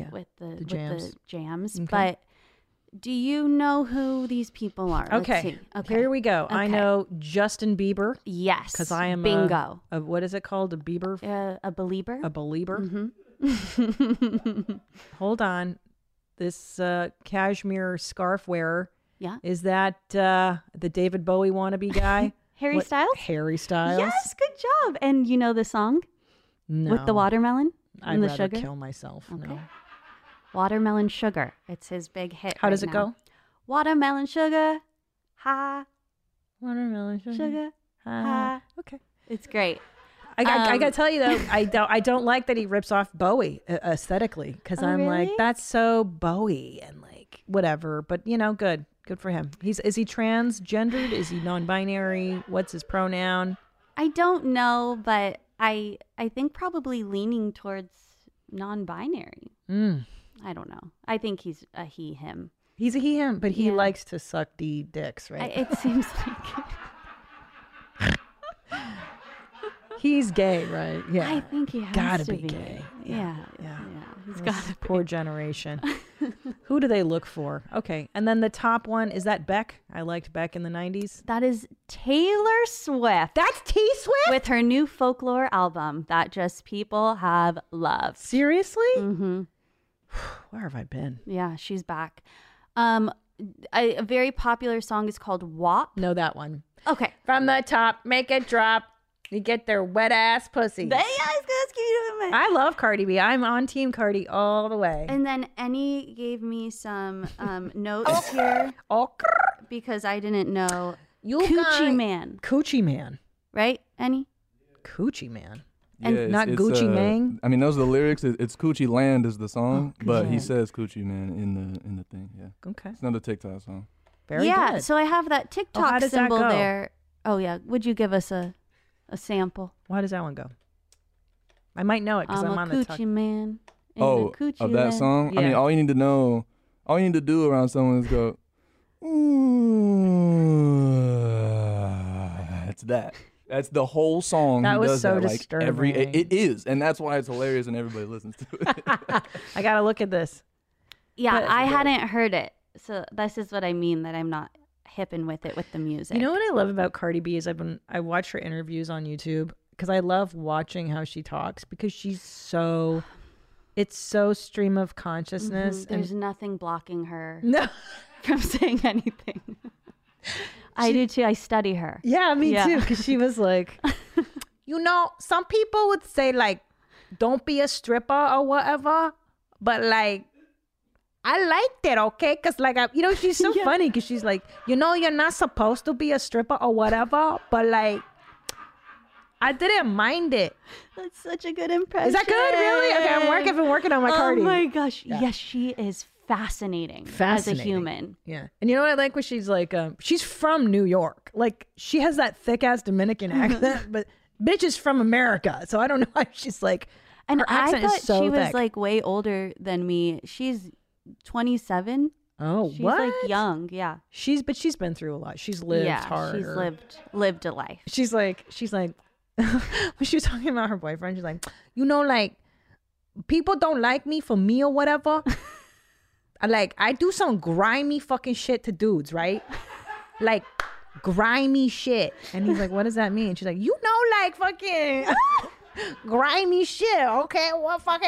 jams. Okay. But do you know who these people are? Okay. Let's see. Okay. Here we go. Okay. I know Justin Bieber. Yes. Because I am bingo. What is it called? A Bieber? A believer. A believer. Mm-hmm. Hold on. This cashmere scarf wearer. Yeah. Is that the David Bowie wannabe guy? Harry Styles? Harry Styles. Yes, good job. And you know the song? No. With the watermelon I'd and the rather sugar? kill myself. Okay. No. Watermelon Sugar. It's his big hit. How does it now. go? Watermelon sugar, ha. Watermelon Sugar, ha. Okay. It's great. I got to tell you though, I don't like that he rips off Bowie aesthetically because I'm really? like, that's so Bowie and like whatever. But good for him. Is he transgendered? Is he non-binary? What's his pronoun? I don't know, but I think probably leaning towards non-binary. I don't know. I think he's a he, him. He's a he, him, but he likes to suck D dicks, right? It seems like he's gay, right? Yeah. I think he has gotta to be gay. Yeah. He's got to be. Poor generation. Who do they look for? Okay. And then the top one, is that Beck? I liked Beck in the 90s. That is Taylor Swift. That's T Swift? With her new Folklore album that just people have loved. Seriously? Mm-hmm. Where have I been? Yeah, she's back. A very popular song is called WAP. Know that one. Okay. From the top, make it drop. You get their wet ass pussy. I love Cardi B. I'm on Team Cardi all the way. And then Annie gave me some notes here because I didn't know. Coochie Man. Coochie Man. Right, Annie? Coochie Man. And Yeah, not it's, Gucci Mane? I mean, those are the lyrics. It's Coochie Land is the song, Gucci but he Man. says Coochie Man in the thing. Yeah. Okay. It's another TikTok song. Very yeah, good. so I have that how TikTok does that symbol go? there. Oh, yeah. Would you give us a sample? Why does that one go? I might know it because I'm on the Coochie Man. in Oh, the Coochie of that Land. song? I mean, Yeah. all you need to do around someone is go, it's that. That's the whole song. That He was does so that, like, disturbing. it is, and that's why it's hilarious and everybody listens to it. I got to look at this. Yeah, But- I hadn't heard it. So this is what I mean, that I'm not hipping with it with the music. You know what I love about Cardi B is I watch her interviews on YouTube because I love watching how she talks because it's so stream of consciousness. There's nothing blocking her No. from saying anything. I do too. I study her. Yeah, me too. Because she was like, some people would say like, don't be a stripper or whatever, but like, I liked it, okay? Because like, she's so funny because she's like, you're not supposed to be a stripper or whatever, but like, I didn't mind it. That's such a good impression. Is that good? Really? Okay, I've been working on my Cardi. Oh my gosh. Yeah. Yes, she is fascinating as a human. Yeah. And you know what I like when she's like, she's from New York. Like, she has that thick ass Dominican accent, but bitch is from America. So I don't know why she's like, And her I accent thought is so she was thick. like way older than me. She's 27. Oh, She's what? like young. Yeah. She's been through a lot. She's lived hard. She's lived a life. She's like, when she was talking about her boyfriend, she's like, like, people don't like me for me or whatever. I do some grimy fucking shit to dudes, right? Like, grimy shit. And he's like, what does that mean? She's like, like fucking grimy shit, okay? What fucking...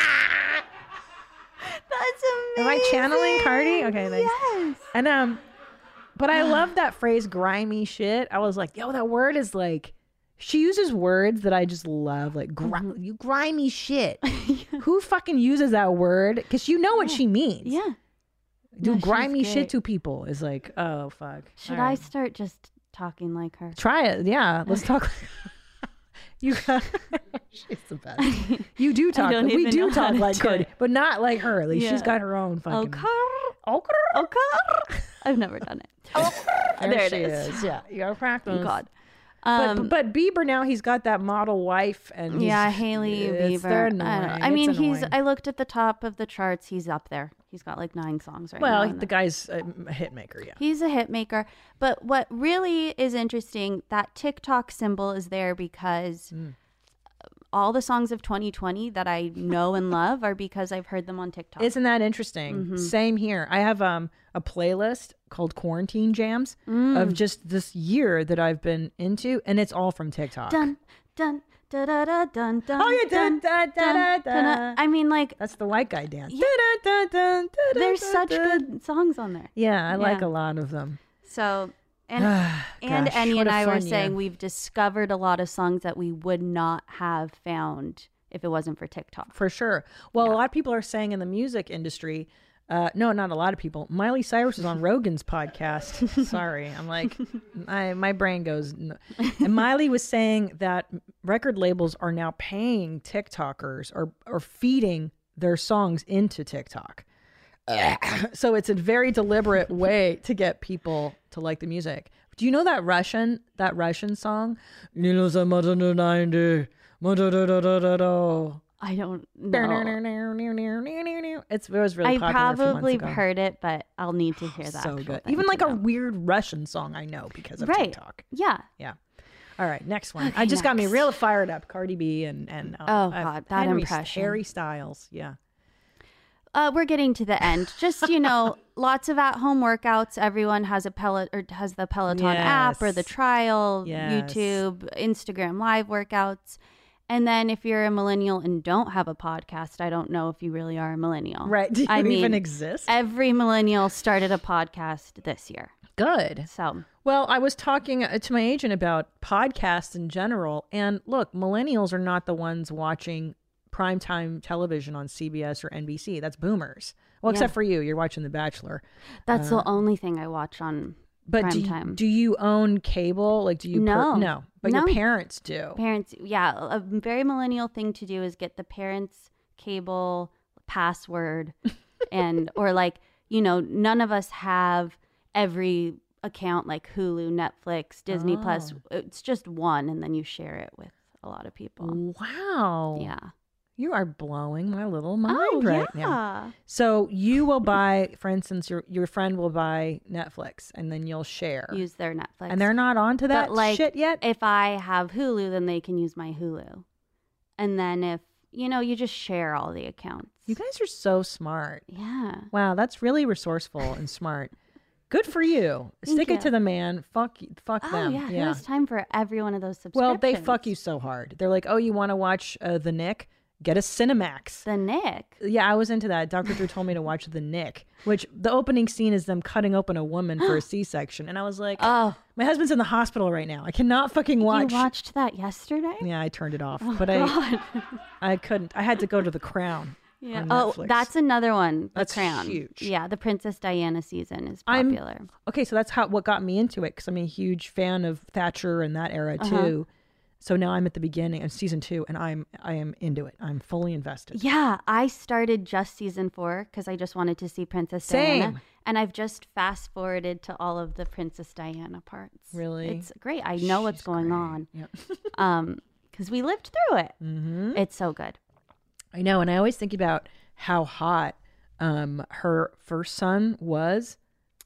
That's amazing. Am I channeling Cardi? Okay, thanks. Yes. And but I love that phrase, grimy shit. I was like, yo, that word is like, she uses words that I just love, like you grimy shit. Who fucking uses that word? Because you know what she means. Yeah. Do No, grimy she's shit great. to people is like, oh fuck. Should All I right. start just talking like her? Try it? Yeah, let's talk. You got, she's the best. You do talk. don't We even do know how talk to like do Cardi, it. but not like her. At least she's Yeah. got her own fucking. I've never done it. There There it she is. Yeah, you gotta practice. Thank God. But Bieber now, he's got that model wife, and Yeah, Haley Bieber. They're I don't know. annoying. I mean, It's annoying. I looked at the top of the charts. He's up there. He's got like 9 songs right now. Well, the guy's a hit maker, yeah. He's a hit maker. But what really is interesting, that TikTok symbol is there because all the songs of 2020 that I know and love are because I've heard them on TikTok. Isn't that interesting? Mm-hmm. Same here. I have a playlist called Quarantine Jams of just this year that I've been into, and it's all from TikTok. Dun, dun, da, da, da, dun, dun, oh, yeah, dun, dun, dun, dun, dun, dun. I mean, like... That's the white guy dance. Yeah. Dun, dun, dun, dun, there's dun, such dun. Good songs on there. Yeah, I like a lot of them. So... And Annie and I were saying we've discovered a lot of songs that we would not have found if it wasn't for TikTok. For sure. Well, a lot of people are saying in the music industry, no, not a lot of people. Miley Cyrus is on Rogan's podcast. Sorry. I'm like, my brain goes. No. And Miley was saying that record labels are now paying TikTokers or feeding their songs into TikTok. So it's a very deliberate way to get people to like the music. Do you know that Russian song? I don't know. It was really popular. I probably heard it, but I'll need to hear that. So good. Even like a weird Russian song I know because of TikTok. Yeah. Yeah. All right, next one. Okay, I just got me real fired up. Cardi B and oh god, that impression. Harry Styles. Yeah. We're getting to the end. Just, lots of at-home workouts. Everyone has the Peloton app or the trial, YouTube, Instagram Live workouts. And then if you're a millennial and don't have a podcast, I don't know if you really are a millennial. Right. Do you even exist? Every millennial started a podcast this year. Good. So, well, I was talking to my agent about podcasts in general. And look, millennials are not the ones watching primetime television on CBS or NBC. That's boomers. Well, except for you. You're watching The Bachelor. That's the only thing I watch on primetime. Do you own cable? Like, do you? No. But your parents do. Parents, yeah. A very millennial thing to do is get the parents' cable password or like, none of us have every account like Hulu, Netflix, Disney Plus. It's just one, and then you share it with a lot of people. Wow. Yeah. You are blowing my little mind right now. So you will buy, for instance, your friend will buy Netflix, and then you'll share. Use their Netflix. And they're not onto that shit yet? If I have Hulu, then they can use my Hulu. And then if, you just share all the accounts. You guys are so smart. Yeah. Wow, that's really resourceful and smart. Good for you. Stick it to the man. Fuck them. Oh, yeah. There's time for every one of those subscriptions. Well, they fuck you so hard. They're like, oh, you want to watch The Nick? Get a Cinemax. The Nick? Yeah, I was into that. Dr. Drew told me to watch The Nick, which the opening scene is them cutting open a woman for a C-section. And I was like, oh, my husband's in the hospital right now. I cannot fucking watch. You watched that yesterday? Yeah, I turned it off. Oh, but God. I couldn't. I had to go to The Crown. Yeah. Oh, that's another one. The Crown. Huge. Yeah, the Princess Diana season is popular. Okay, so that's what got me into it, because I'm a huge fan of Thatcher and that era too. So now I'm at the beginning of season 2, and I am into it. I'm fully invested. Yeah, I started just season 4 because I just wanted to see Princess Diana, and I've just fast forwarded to all of the Princess Diana parts. Really, it's great. I know what's going on. Yep. Because we lived through it. Mm-hmm. It's so good. I know, and I always think about how hot her first son was.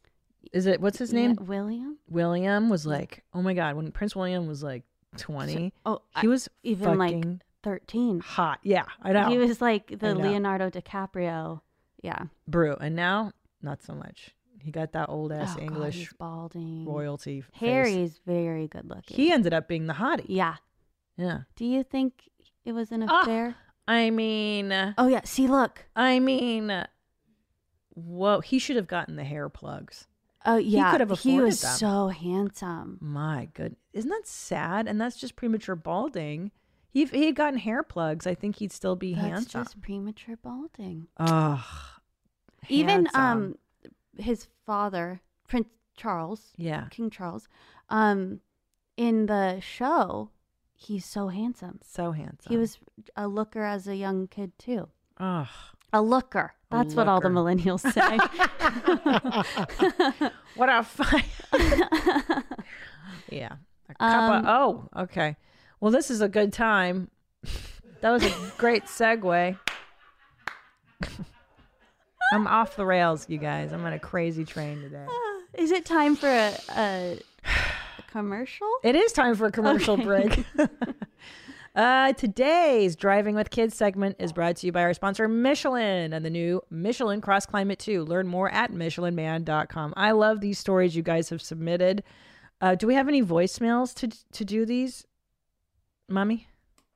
What's his name? William. William was like, oh my God, when Prince William was like 20, he was even like 13. Hot. Yeah, I know. He was like the Leonardo DiCaprio. Yeah. Brew. And now, not so much. He got that old ass English he's balding. royalty face. Harry's very good looking. He ended up being the hottie. Yeah. Yeah. Do you think it was an affair? I mean. Oh, yeah. See, look. I mean, whoa. He should have gotten the hair plugs. Oh, yeah. He could have afforded He was them. so handsome. My goodness. Isn't that sad? And that's just premature balding. If he had gotten hair plugs, I think he'd still be handsome. That's just premature balding. Ugh. Even his father, Prince Charles. Yeah. King Charles. In the show, he's so handsome. So handsome. He was a looker as a young kid, too. Ugh. A looker. That's what all the millennials say. What a fight. Yeah. Okay. Well, this is a good time. That was a great segue. I'm off the rails, you guys. I'm on a crazy train today. Is it time for a commercial? It is time for a commercial break. Today's Driving with Kids segment is brought to you by our sponsor, Michelin, and the new Michelin Cross Climate 2. Learn more at michelinman.com. I love these stories you guys have submitted. Do we have any voicemails to do these, Mommy?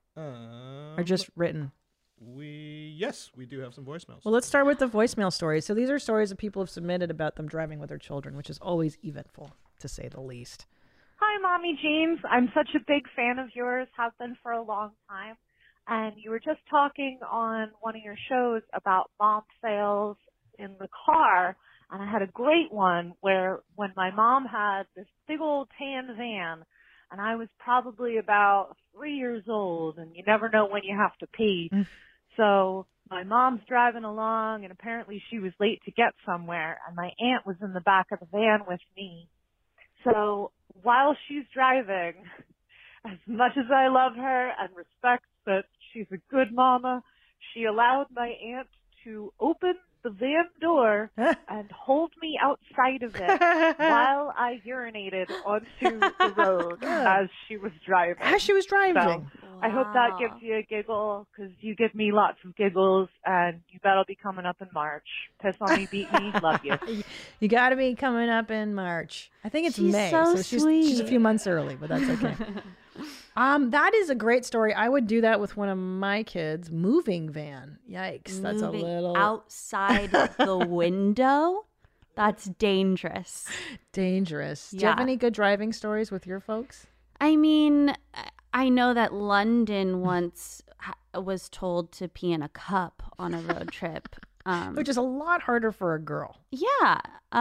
Or just written? Yes, we do have some voicemails. Well, let's start with the voicemail stories. So these are stories that people have submitted about them driving with their children, which is always eventful, to say the least. Hi, Mommy Jeans. I'm such a big fan of yours, have been for a long time. And you were just talking on one of your shows about mom fails in the car. And I had a great one where when my mom had this big old tan van, and I was probably about 3 years old, and you never know when you have to pee. So my mom's driving along, and apparently she was late to get somewhere, and my aunt was in the back of the van with me. So while she's driving, as much as I love her and respect that she's a good mama, she allowed my aunt to open the van door and hold me outside of it while I urinated onto the road as she was driving. As she was driving. So I hope that gives you a giggle, because you give me lots of giggles, and you bet I'll be coming up in March. Piss on me, beat me, love you. You got to be coming up in March. I think it's She's May, so she's a few months early, but that's okay. That is a great story. I would do that with one of my kids. Moving van. Yikes. That's a little outside the window. That's dangerous. Dangerous. Do you have any good driving stories with your folks? I mean, I know that London once was told to pee in a cup on a road trip. Which is a lot harder for a girl. Yeah.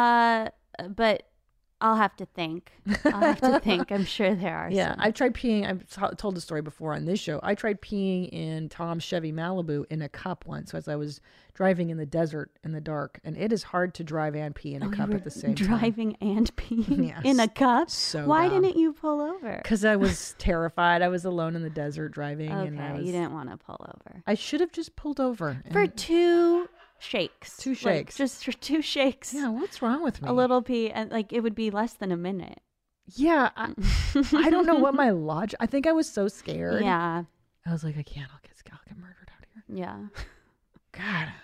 But I'll have to think. I'm sure there are some. I've tried peeing. I've told the story before on this show. I tried peeing in Tom's Chevy Malibu in a cup once as I was driving in the desert in the dark. And it is hard to drive and pee in a cup at the same time. Driving and peeing in a cup? So Why dumb. didn't you pull over? Because I was terrified. I was alone in the desert driving. Okay, you didn't want to pull over. I should have just pulled over. For 2 shakes. 2 shakes. Just for 2 shakes. Yeah, what's wrong with me? A little pee, and it would be less than a minute. Yeah, I don't know what my logic. I think I was so scared. Yeah, I was like, I'll get murdered out here. Yeah. God.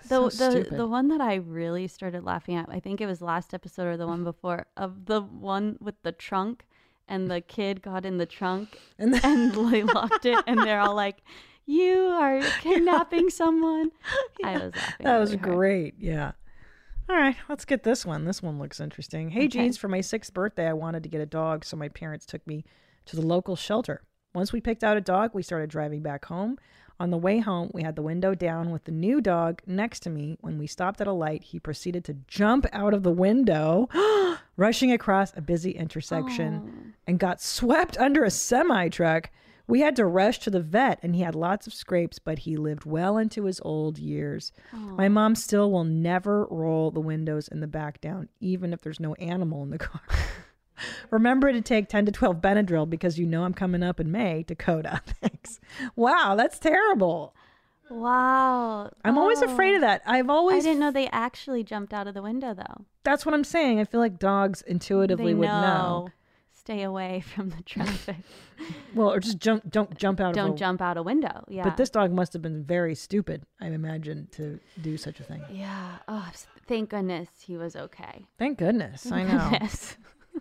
The one that I really started laughing at, I think it was last episode or the one before, of the one with the trunk, and the kid got in the trunk and they locked it, and they're all like, "You are kidnapping someone." I was laughing. That was great. Yeah. All right, let's get this one. This one looks interesting. Hey, Jeans, for my 6th birthday, I wanted to get a dog, so my parents took me to the local shelter. Once we picked out a dog, we started driving back home. On the way home, we had the window down with the new dog next to me. When we stopped at a light, he proceeded to jump out of the window, rushing across a busy intersection, and got swept under a semi-truck. We had to rush to the vet, and he had lots of scrapes, but he lived well into his old years. My mom still will never roll the windows in the back down, even if there's no animal in the car. Remember to take 10 to 12 Benadryl, because you know I'm coming up in May. Dakota. Thanks. Wow, that's terrible. Wow. I'm always afraid of that. I didn't know they actually jumped out of the window, though. That's what I'm saying. I feel like dogs intuitively would know. Stay away from the traffic. Well, or just don't jump out. Don't jump out a window. Yeah. But this dog must have been very stupid, I imagine, to do such a thing. Yeah. Oh, thank goodness he was okay. Thank goodness. I know. Goodness.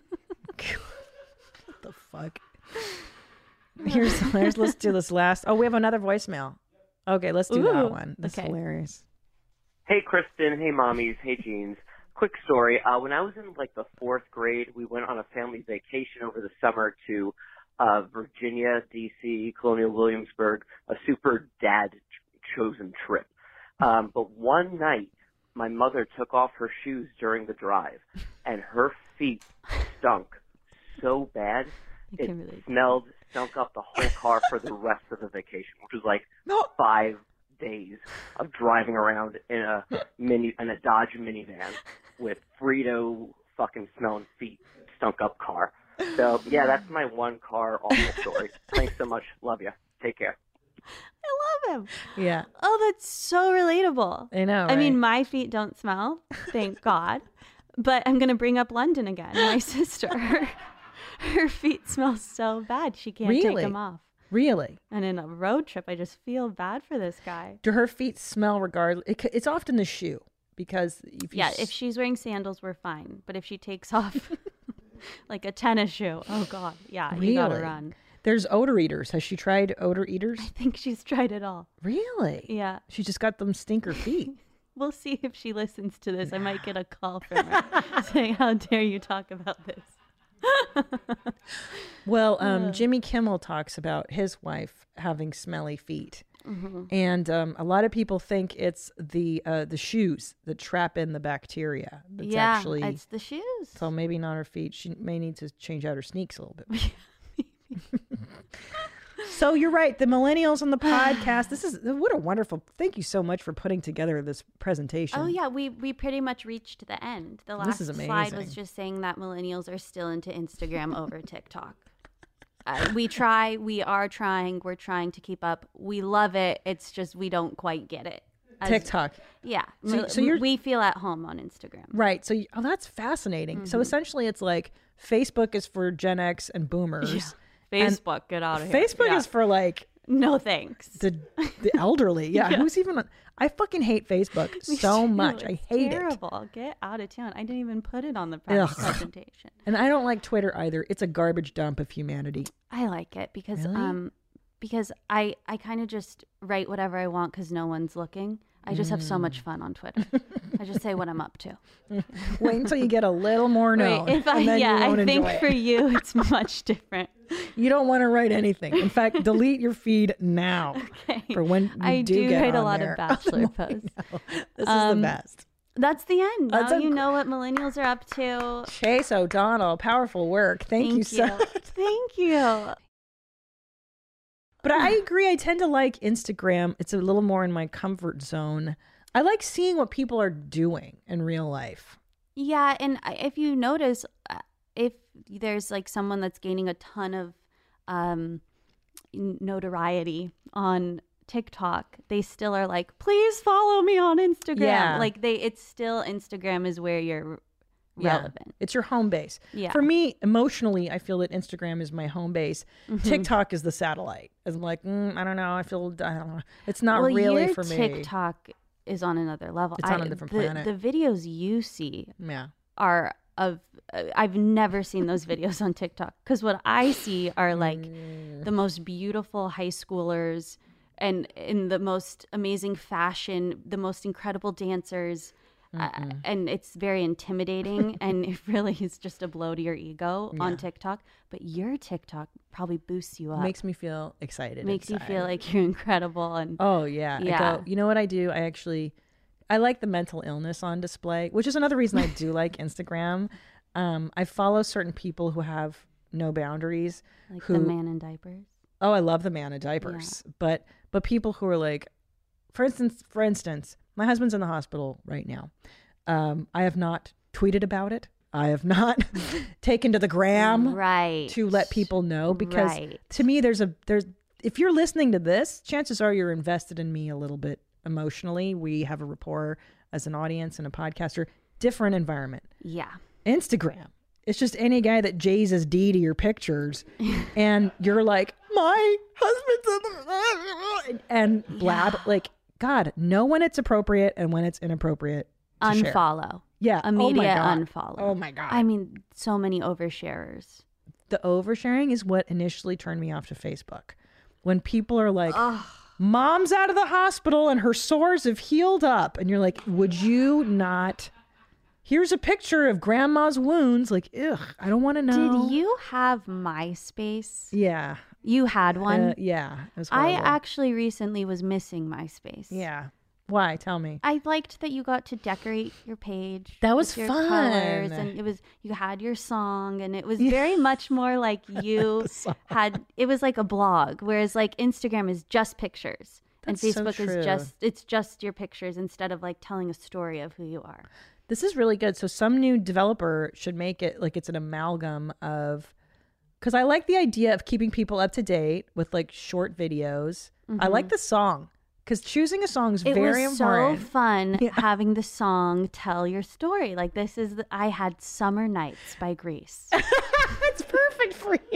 What the fuck? Here's let's do this last. Oh, we have another voicemail. Okay, let's do that one. That's hilarious. Hey, Kristen. Hey, mommies. Hey, Jeans. Quick story. When I was in the 4th grade, we went on a family vacation over the summer to Virginia, D.C., Colonial Williamsburg, a super dad-chosen trip. But one night, my mother took off her shoes during the drive, and her feet stunk so bad it stunk up the whole car for the rest of the vacation, which was 5 days of driving around in a Dodge minivan with Frito fucking smelling feet, stunk up car. So yeah, that's my one car awful story. Thanks so much. Love you. Take care. I him. Yeah. Oh, that's so relatable. I know. I mean, my feet don't smell, thank God. But I'm going to bring up London again. My sister, her feet smell so bad. She can't take them off. Really? And in a road trip, I just feel bad for this guy. Do her feet smell regardless? It's often the shoe because if she's wearing sandals, we're fine. But if she takes off like a tennis shoe, oh God, yeah, really? You gotta run. There's odor eaters. Has she tried odor eaters? I think she's tried it all. Really? Yeah. She just got them stinker feet. We'll see if she listens to this. I might get a call from her saying, how dare you talk about this? Well, Jimmy Kimmel talks about his wife having smelly feet. Mm-hmm. And a lot of people think it's the shoes that trap in the bacteria. It's actually, it's the shoes. So maybe not her feet. She may need to change out her sneaks a little bit. So you're right. The millennials on the podcast. This is what a wonderful. Thank you so much for putting together this presentation. Oh yeah, we pretty much reached the end. The last slide was just saying that millennials are still into Instagram over TikTok. We are trying. We're trying to keep up. We love it. It's just we don't quite get it. TikTok. Yeah. So we feel at home on Instagram. Right. So that's fascinating. Mm-hmm. So essentially, it's like Facebook is for Gen X and Boomers. Yeah. Facebook, get out of here. Facebook is for like no thanks. The elderly. Yeah. Who's even I fucking hate Facebook so much. I hate terrible. Get out of town. I didn't even put it on the presentation. And I don't like Twitter either. It's a garbage dump of humanity. I like it because I kind of just write whatever I want because no one's looking. I just have so much fun on Twitter. I just say what I'm up to. Wait until you get a little more known. I think for you it's much different. You don't want to write anything. In fact, delete your feed now. Okay. For when I do get write on a lot there. of Bachelor posts. This is the best. That's the end. Now you know what millennials are up to. Chase O'Donnell, powerful work. Thank you so much. Thank you. But I agree. I tend to like Instagram. It's a little more in my comfort zone. I like seeing what people are doing in real life. Yeah. And if you notice, if there's like someone that's gaining a ton of notoriety on TikTok, they still are like, please follow me on Instagram. Yeah. Like it's still Instagram is where you're relevant. It's your home base. Yeah. For me, emotionally, I feel that Instagram is my home base. Mm-hmm. TikTok is the satellite. I'm like, I don't know. I don't know. It's not really for me. TikTok is on another level. It's on a different planet. The videos you see are of, I've never seen those videos on TikTok because what I see are like the most beautiful high schoolers and in the most amazing fashion, the most incredible dancers. And it's very intimidating and it really is just a blow to your ego on TikTok. But your TikTok probably boosts you up. Makes me feel excited. Makes you feel like you're incredible. And oh, yeah. I go, you know what I do? I like the mental illness on display, which is another reason I do like Instagram. I follow certain people who have no boundaries. Like the man in diapers. Oh, I love the man in diapers. Yeah. But people who are like, for instance, my husband's in the hospital right now. I have not tweeted about it. I have not taken to the gram to let people know because to me, there's if you're listening to this, chances are you're invested in me a little bit emotionally. We have a rapport as an audience and a podcaster. Different environment. Yeah. Instagram. It's just any guy that jays his D to your pictures, and you're like, my husband's in the and blab like. God, know when it's appropriate and when it's inappropriate. Unfollow. Yeah. Immediate unfollow. Oh my God. I mean, so many oversharers. The oversharing is what initially turned me off to Facebook. When people are like, mom's out of the hospital and her sores have healed up. And you're like, would you not? Here's a picture of grandma's wounds. Like, ugh, I don't want to know. Did you have MySpace? Yeah. You had one? Yeah. It was horrible. I actually recently was missing MySpace. Yeah. Why? Tell me. I liked that you got to decorate your page. That was your fun. Colors, and you had your song, and it was very much more like you had. It was like a blog, whereas like Instagram is just pictures, and Facebook is just your pictures instead of like telling a story of who you are. This is really good. So some new developer should make it like it's an amalgam of. Because I like the idea of keeping people up to date with like short videos. Mm-hmm. I like the song. because choosing a song is very important. It was so fun having the song tell your story. Like I had Summer Nights by Grease. It's perfect for you.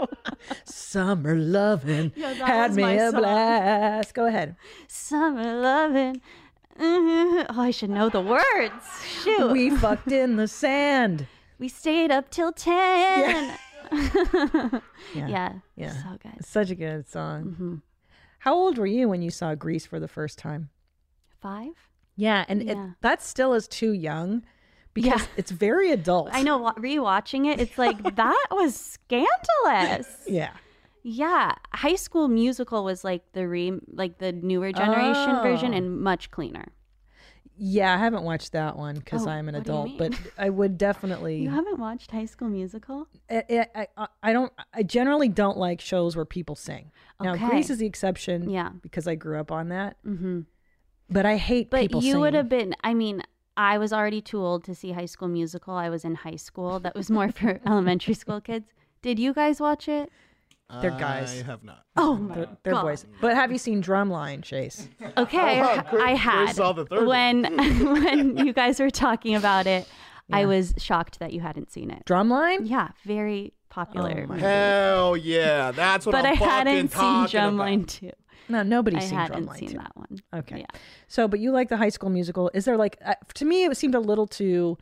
Summer lovin' had me a blast. Go ahead. Summer lovin'. Oh, I should know the words. Shoot. We fucked in the sand. We stayed up till 10. Yeah. So good. It's such a good song. Mm-hmm. How old were you when you saw Grease for the first time? 5. Yeah, and that still is too young because it's very adult. I know. Rewatching it, it's like that was scandalous. Yeah. High School Musical was like the newer generation version and much cleaner. Yeah, I haven't watched that one because I'm an adult, but I would definitely. You haven't watched High School Musical? I generally don't like shows where people sing. Now, Grease is the exception. Yeah, because I grew up on that. Mm-hmm. But I hate people singing. But you would have been. I mean, I was already too old to see High School Musical. I was in high school. That was more for elementary school kids. Did you guys watch it? They're guys. I have not. Oh my they're God. boys. But have you seen Drumline, Chase? Okay, I had. Saw the third when you guys were talking about it, I was shocked that you hadn't seen it. Drumline? Yeah, very popular. Hell yeah, that's what I'm fucking talking about. But I hadn't seen Drumline 2. No, nobody's seen Drumline 2. I hadn't seen that one. Okay. Yeah. So, but you like the High School Musical. Is there like, to me, it seemed a little too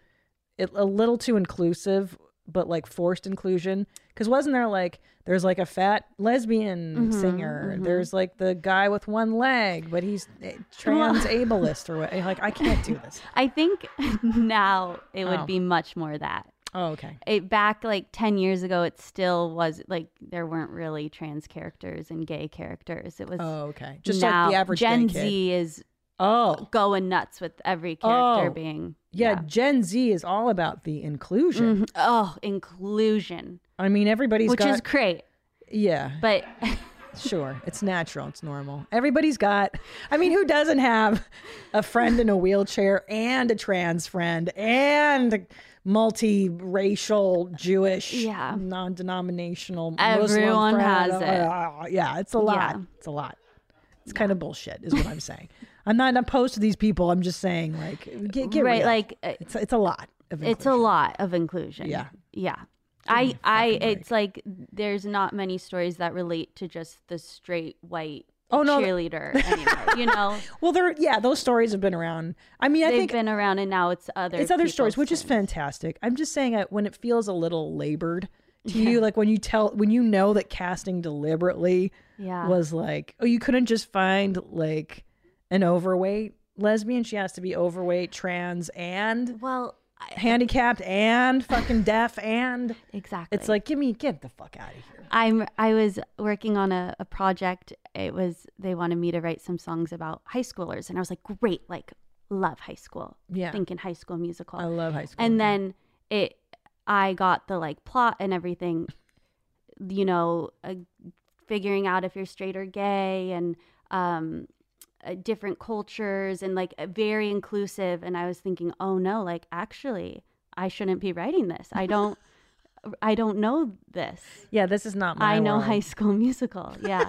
inclusive, but like forced inclusion. Because wasn't there like, there's like a fat lesbian singer. Mm-hmm. There's like the guy with one leg, but he's trans ableist or what. Like, I can't do this. I think now it would be much more that. Oh, okay. Back like 10 years ago, it still was like there weren't really trans characters and gay characters. It was. Oh, okay. Just now, like the average Gen gay kid. Z is going nuts with every character being. Yeah, Gen Z is all about the inclusion. Mm-hmm. Oh, inclusion. I mean, which is great. Yeah. But sure, it's natural, it's normal. Everybody's got, I mean, who doesn't have a friend in a wheelchair and a trans friend and a multi-racial Jewish, non-denominational Everyone Muslim friend? has it. Yeah, it's a lot. Yeah. It's a lot. It's kind of bullshit is what I'm saying. I'm not opposed to these people. I'm just saying, like, get right, real. like it's a lot of inclusion. It's a lot of inclusion. Yeah. It's like there's not many stories that relate to just the straight white cheerleader anymore, you know? Well, those stories have been around. I mean, They've been around, and now it's other stories, which is fantastic. I'm just saying when it feels a little labored to you, like when you know that casting deliberately was like, oh, you couldn't just find like an overweight lesbian. She has to be overweight, trans, and handicapped, and fucking deaf, and exactly. It's like, get the fuck out of here. I was working on a project. They wanted me to write some songs about high schoolers, and I was like, great, like love high school. Yeah, thinking High School Musical. I love High School. And then I got the like plot and everything, you know, figuring out if you're straight or gay, and different cultures, and like very inclusive. And I was thinking, oh no, like actually I shouldn't be writing this. I don't know this. Yeah, this is not my know world. High School Musical. Yeah.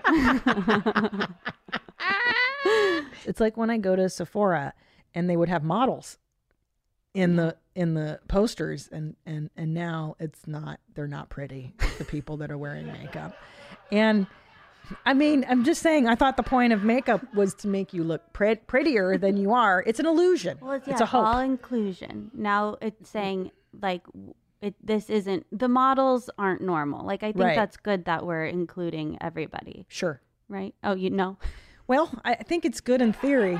It's like when I go to Sephora and they would have models in the posters, and now they're not pretty, the people that are wearing makeup. And I mean, I'm just saying, I thought the point of makeup was to make you look prettier than you are. It's an illusion. Well, it's a hope. All inclusion. Now it's saying like this isn't, the models aren't normal. Like I think that's good that we're including everybody. Sure. Right? Oh, you know. Well, I think it's good in theory.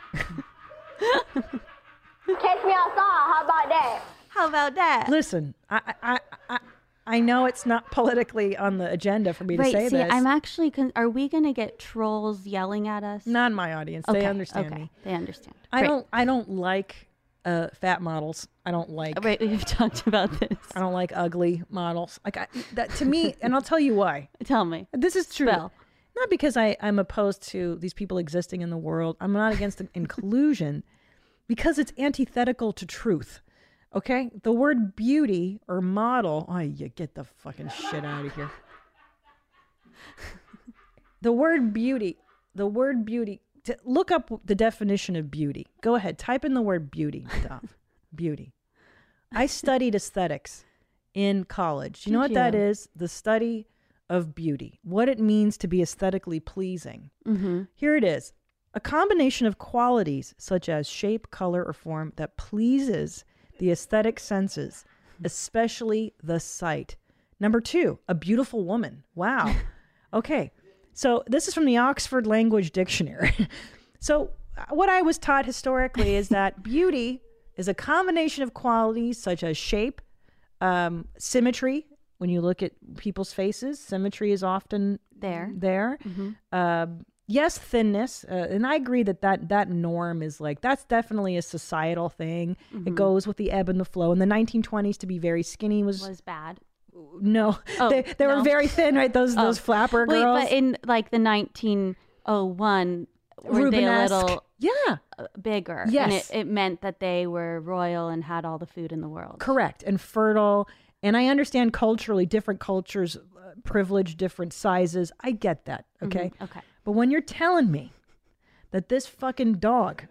Catch me outside. How about that? Listen, I know it's not politically on the agenda for me to say this. I'm actually. Are we going to get trolls yelling at us? Not in my audience. Okay, they understand me. They understand. I don't like fat models. I don't like. Right, we've talked about this. I don't like ugly models. Like that to me, and I'll tell you why. Tell me. This is true. Not because I'm opposed to these people existing in the world. I'm not against inclusion, because it's antithetical to truth. Okay? The word beauty or model, you get the fucking shit out of here. The word beauty look up the definition of beauty. Go ahead. Type in the word beauty, Dov. Beauty. I studied aesthetics in college. Do you know what that is? The study of beauty. What it means to be aesthetically pleasing. Mm-hmm. Here it is. A combination of qualities such as shape, color, or form that pleases the aesthetic senses, especially the sight. Number 2, a beautiful woman. Wow. Okay. So this is from the Oxford Language Dictionary. So what I was taught historically is that beauty is a combination of qualities such as shape, symmetry. When you look at people's faces, symmetry is often there. Mm-hmm. Yes, thinness. And I agree that norm is like, that's definitely a societal thing. Mm-hmm. It goes with the ebb and the flow. In the 1920s, to be very skinny was bad. No, they were very thin, right? Those flapper girls. Wait, but in like the 1901, were they a little bigger? Yes. And it meant that they were royal and had all the food in the world. Correct. And fertile. And I understand culturally, different cultures privilege different sizes. I get that. Okay. Mm-hmm. Okay. But when you're telling me that this fucking dog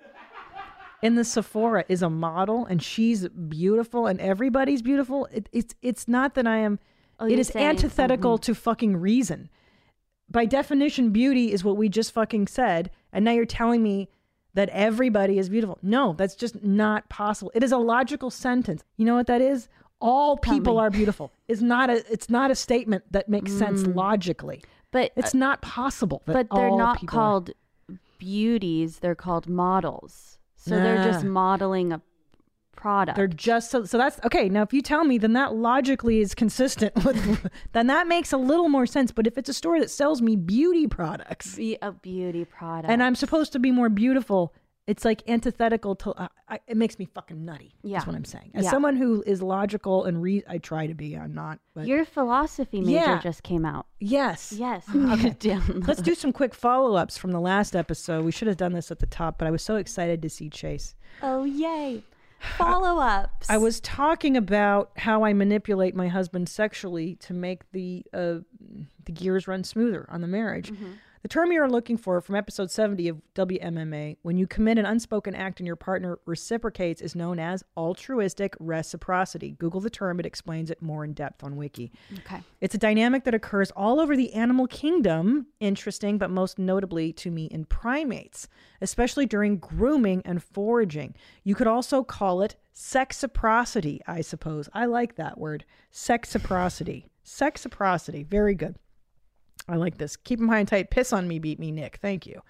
in the Sephora is a model and she's beautiful and everybody's beautiful, it's not that I am. It is antithetical to fucking reason. By definition, beauty is what we just fucking said, and now you're telling me that everybody is beautiful. No, that's just not possible. It is a logical sentence. You know what that is? All people are beautiful. It's not a statement that makes sense logically. But it's not possible. But they're not called beauties. They're called models. So they're just modeling a product. They're just so that's okay. Now, if you tell me, then that logically is consistent with. Then that makes a little more sense. But if it's a store that sells me beauty products, a beauty product, and I'm supposed to be more beautiful, it's like antithetical to. It makes me fucking nutty. Yeah, that's what I'm saying. As someone who is logical and I try to be. I'm not. But your philosophy major just came out. Yes. Okay. Let's do some quick follow-ups from the last episode. We should have done this at the top, but I was so excited to see Chase. Oh yay! Follow-ups. I was talking about how I manipulate my husband sexually to make the gears run smoother on the marriage. Mm-hmm. The term you're looking for from episode 70 of WMMA, when you commit an unspoken act and your partner reciprocates, is known as altruistic reciprocity. Google the term. It explains it more in depth on Wiki. Okay. It's a dynamic that occurs all over the animal kingdom, interesting, but most notably to me in primates, especially during grooming and foraging. You could also call it sexiprocity, I suppose. I like that word. Sexiprocity. Sexiprocity. Very good. I like this. Keep them high and tight. Piss on me, beat me, Nick. Thank you.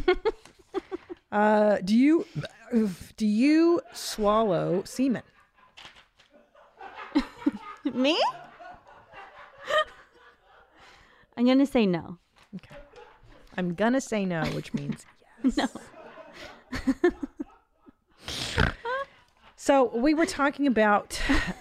Do you swallow semen? Me? I'm gonna say no. Okay. I'm gonna say no, which means yes. No. So we were talking about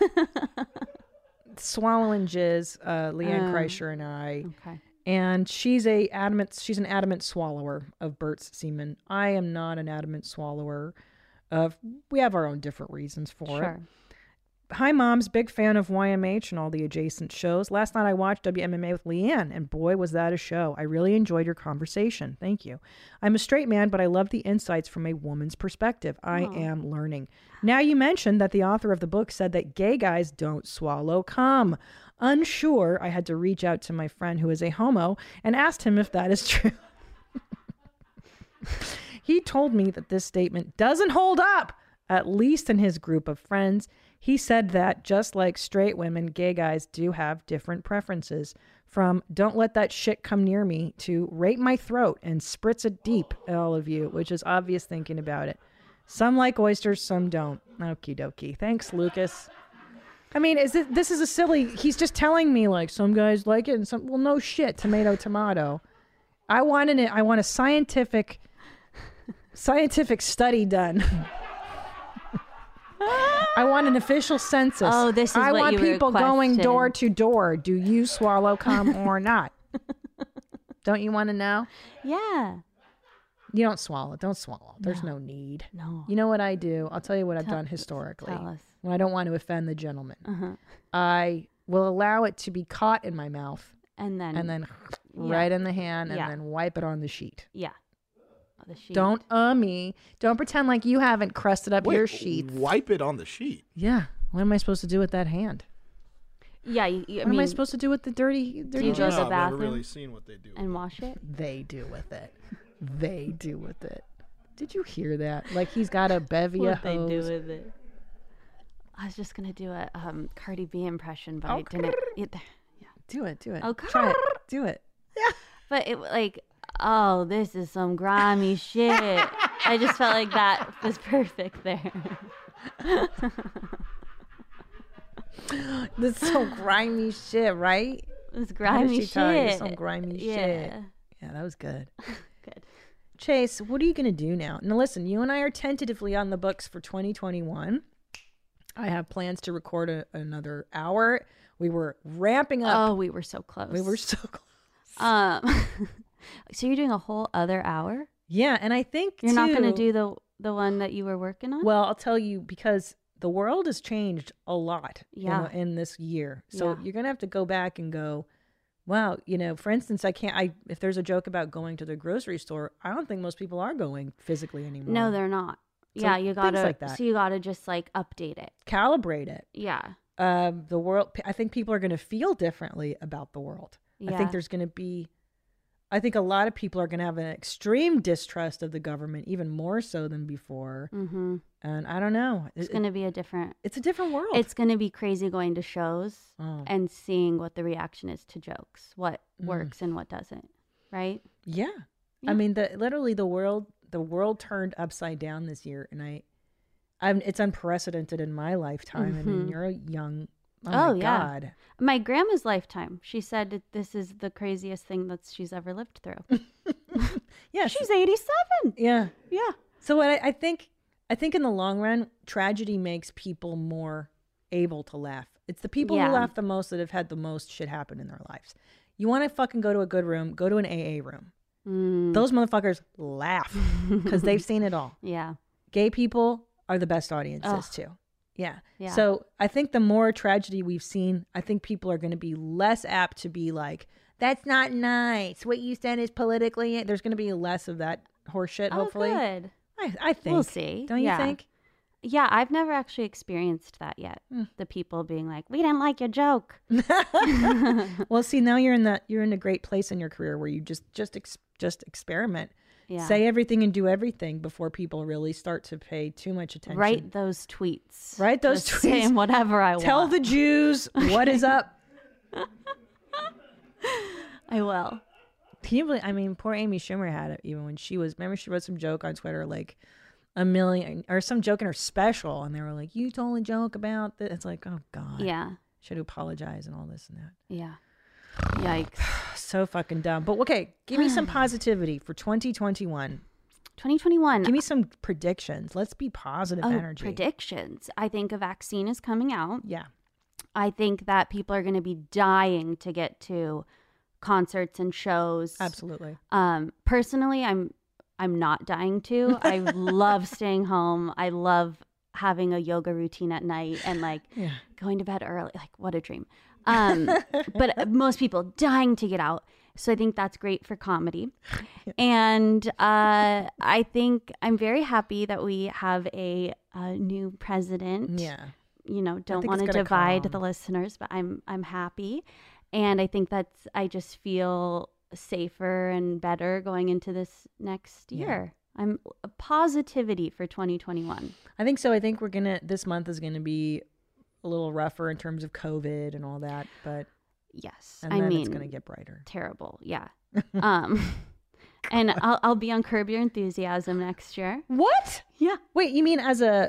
swallowing jizz, Leanne Kreischer and I. Okay. And she's an adamant swallower of Bert's semen. I am not an adamant swallower. We have our own different reasons for it. Hi, Moms. Big fan of YMH and all the adjacent shows. Last night I watched WMMA with Leanne, and boy, was that a show. I really enjoyed your conversation. Thank you. I'm a straight man, but I love the insights from a woman's perspective. I am learning. Now, you mentioned that the author of the book said that gay guys don't swallow cum. Unsure, I had to reach out to my friend who is a homo and asked him if that is true. He told me that this statement doesn't hold up, at least in his group of friends. He said that just like straight women, gay guys do have different preferences, from don't let that shit come near me to rape my throat and spritz it deep, all of you, which is obvious thinking about it. Some like oysters, some don't. Okie dokie. Thanks, Lucas. I mean, this is a silly, he's just telling me like some guys like it and some, well, no shit, tomato. I want a scientific study done. I want an official census. Oh, this is I what want you people going door to door. Do you swallow cum or not? Don't you want to know? Yeah. You don't swallow. Don't swallow. There's no need. No. You know what I do? I'll tell you what I've done historically. Tell us. When I don't want to offend the gentleman. Uh-huh. I will allow it to be caught in my mouth. And then right in the hand and then wipe it on the sheet. Yeah. the sheet. Don't me. Don't pretend like you haven't crusted up your sheets. Wipe it on the sheet. Yeah. What am I supposed to do with that hand? Yeah, what am I supposed to do with the dirty? Do you go to the bathroom? I've never really seen what they do and wash it. They do with it. They do with it. Did you hear that? Like he's got a bevy of hose. What they do with it. I was just gonna do a Cardi B impression, but I didn't. Yeah. Do it. Oh, try it. Do it. Yeah. But it oh, this is some grimy shit. I just felt like that was perfect there. This is some grimy shit, right? This grimy shit. Some grimy shit. Yeah, that was good. Good. Chase, what are you going to do now? Now, listen, you and I are tentatively on the books for 2021. I have plans to record another hour. We were ramping up. Oh, we were so close. So you're doing a whole other hour? Yeah, and I think you're not going to do the one that you were working on? Well, I'll tell you, because the world has changed a lot in this year. So you're going to have to go back and go, wow, for instance, if there's a joke about going to the grocery store, I don't think most people are going physically anymore. No, they're not. So yeah, you got to, like that. So you got to just like update it. Calibrate it. Yeah. The world, I think people are going to feel differently about the world. Yeah. I think a lot of people are going to have an extreme distrust of the government, even more so than before. Mm-hmm. And I don't know. It's going to be it's a different world. It's going to be crazy going to shows and seeing what the reaction is to jokes, what works and what doesn't. Right? Yeah. I mean, literally the world turned upside down this year, and it's unprecedented in my lifetime. I mean, you're young. Oh my God. My grandma's lifetime. She said this is the craziest thing that she's ever lived through. Yeah, she's 87. Yeah, yeah. So what I think in the long run, tragedy makes people more able to laugh. It's the people who laugh the most that have had the most shit happen in their lives. You want to fucking go to a good room, go to an AA room. Those motherfuckers laugh because they've seen it all. Yeah. Gay people are the best audiences too. Yeah. So I think the more tragedy we've seen, I think people are going to be less apt to be like, that's not nice. What you said is politically. There's going to be less of that horseshit, hopefully. Good. I think. We'll see. Don't you think? Yeah, I've never actually experienced that yet. The people being like, "We didn't like your joke." Well, see, now you're in a great place in your career where you just experiment. Yeah. Say everything and do everything before people really start to pay too much attention. Write those tweets. Saying whatever I want. Tell the Jews what is up. I will. I mean, poor Amy Schumer had it even when remember she wrote some joke on Twitter like $1 million or some joke in her special, and they were like, you told a joke about this. It's like, oh God. Yeah. Should apologize and all this and that. Yeah. Yikes. So fucking dumb. But okay, give me some positivity for 2021. 2021. Give me some predictions. Let's be positive energy. Predictions. I think a vaccine is coming out. Yeah. I think that people are going to be dying to get to concerts and shows. Absolutely. Personally, I'm not dying to. I love staying home. I love having a yoga routine at night and like going to bed early. Like, what a dream. But most people dying to get out. So I think that's great for comedy. And I think I'm very happy that we have a new president. Yeah. Don't want to divide the listeners, but I'm happy. And I think I just feel safer and better going into this next year. I'm positivity for 2021. I think so. I think this month is going to be a little rougher in terms of COVID and all that, but yes, and then it's going to get brighter. Terrible. Yeah. And I'll be on Curb Your Enthusiasm next year. What? Yeah. Wait, you mean as a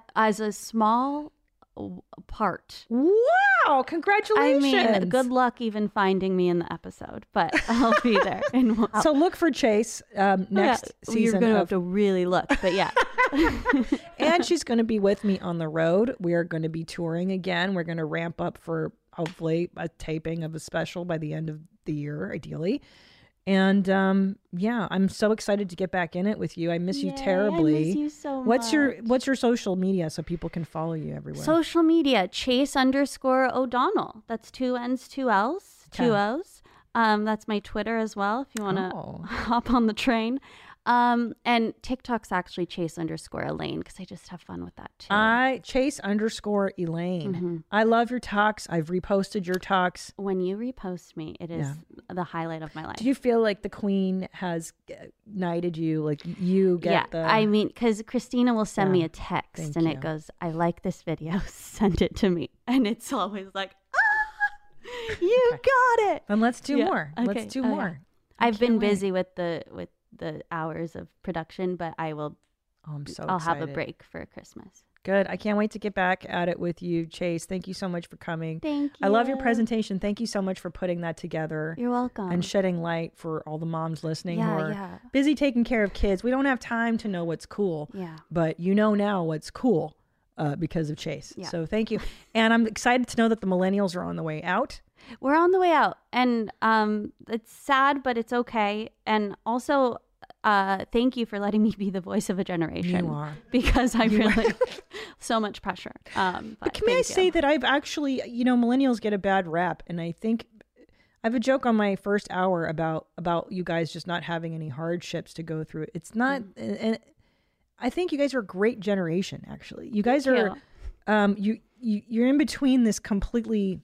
small part? Wow! Congratulations. I mean, good luck even finding me in the episode, but I'll be there. So look for Chase next season. You're going to have to really look, but yeah. And she's going to be with me on the road. We are going to be touring again. We're going to ramp up for hopefully a taping of a special by the end of the year, ideally. And I'm so excited to get back in it with you. I miss you terribly. I miss you so much. What's your social media so people can follow you everywhere? Social media, Chase_O'Donnell. That's 2 N's, 2 L's, 2 O's. That's my Twitter as well if you want to hop on the train. And TikTok's actually Chase_Elaine because I just have fun with that too. Chase_Elaine. Mm-hmm. I love your talks. I've reposted your talks. When you repost me, it is the highlight of my life. Do you feel like the queen has knighted you? Like you get the... I mean, because Christina will send me a text and it goes, I like this video, send it to me. And it's always like, you got it. Then let's do more. Okay. Let's do more. I've been busy with the hours of production, but I will. Oh, I'm so I'll excited. have a break for Christmas. Good. I can't wait to get back at it with you, Chase. Thank you so much for coming. Thank you. I love your presentation. Thank you so much for putting that together. You're welcome. And shedding light for all the moms listening who are busy taking care of kids. We don't have time to know what's cool. Yeah. But you know now what's cool because of Chase. Yeah. So thank you. And I'm excited to know that the millennials are on the way out. We're on the way out. And it's sad, but it's okay. And also, thank you for letting me be the voice of a generation. You are. Because I really, so much pressure. But can I say that I've actually, millennials get a bad rap. And I think I have a joke on my first hour about you guys just not having any hardships to go through. It's not, and I think you guys are a great generation, actually. You guys are, you're in between this completely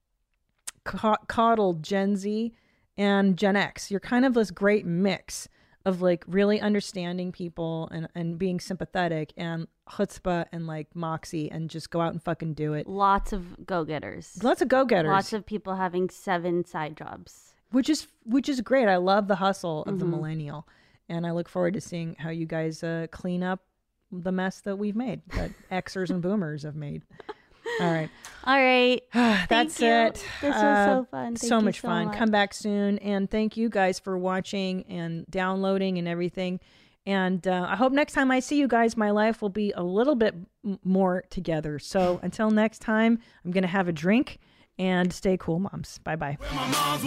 coddled Gen Z and Gen X. You're kind of this great mix of like really understanding people and being sympathetic and chutzpah and like moxie and just go out and fucking do it. Lots of go-getters. Lots of go-getters. Lots of people having 7 side jobs. Which is great. I love the hustle of the millennial. And I look forward to seeing how you guys clean up the mess that we've made, that Xers and boomers have made. All right. That's it. This was so fun. So much fun. Come back soon. And thank you guys for watching and downloading and everything. And I hope next time I see you guys, my life will be a little bit more together. So until next time, I'm going to have a drink and stay cool, moms. Bye-bye. Where my mom's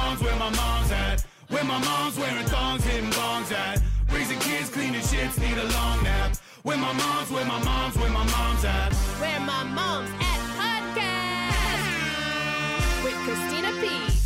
at. Where my mom's wearing thongs, hitting bongs at. Raising kids, cleaning shits, need a long nap. Where my mom's at. Where my mom's at podcast with Christina P.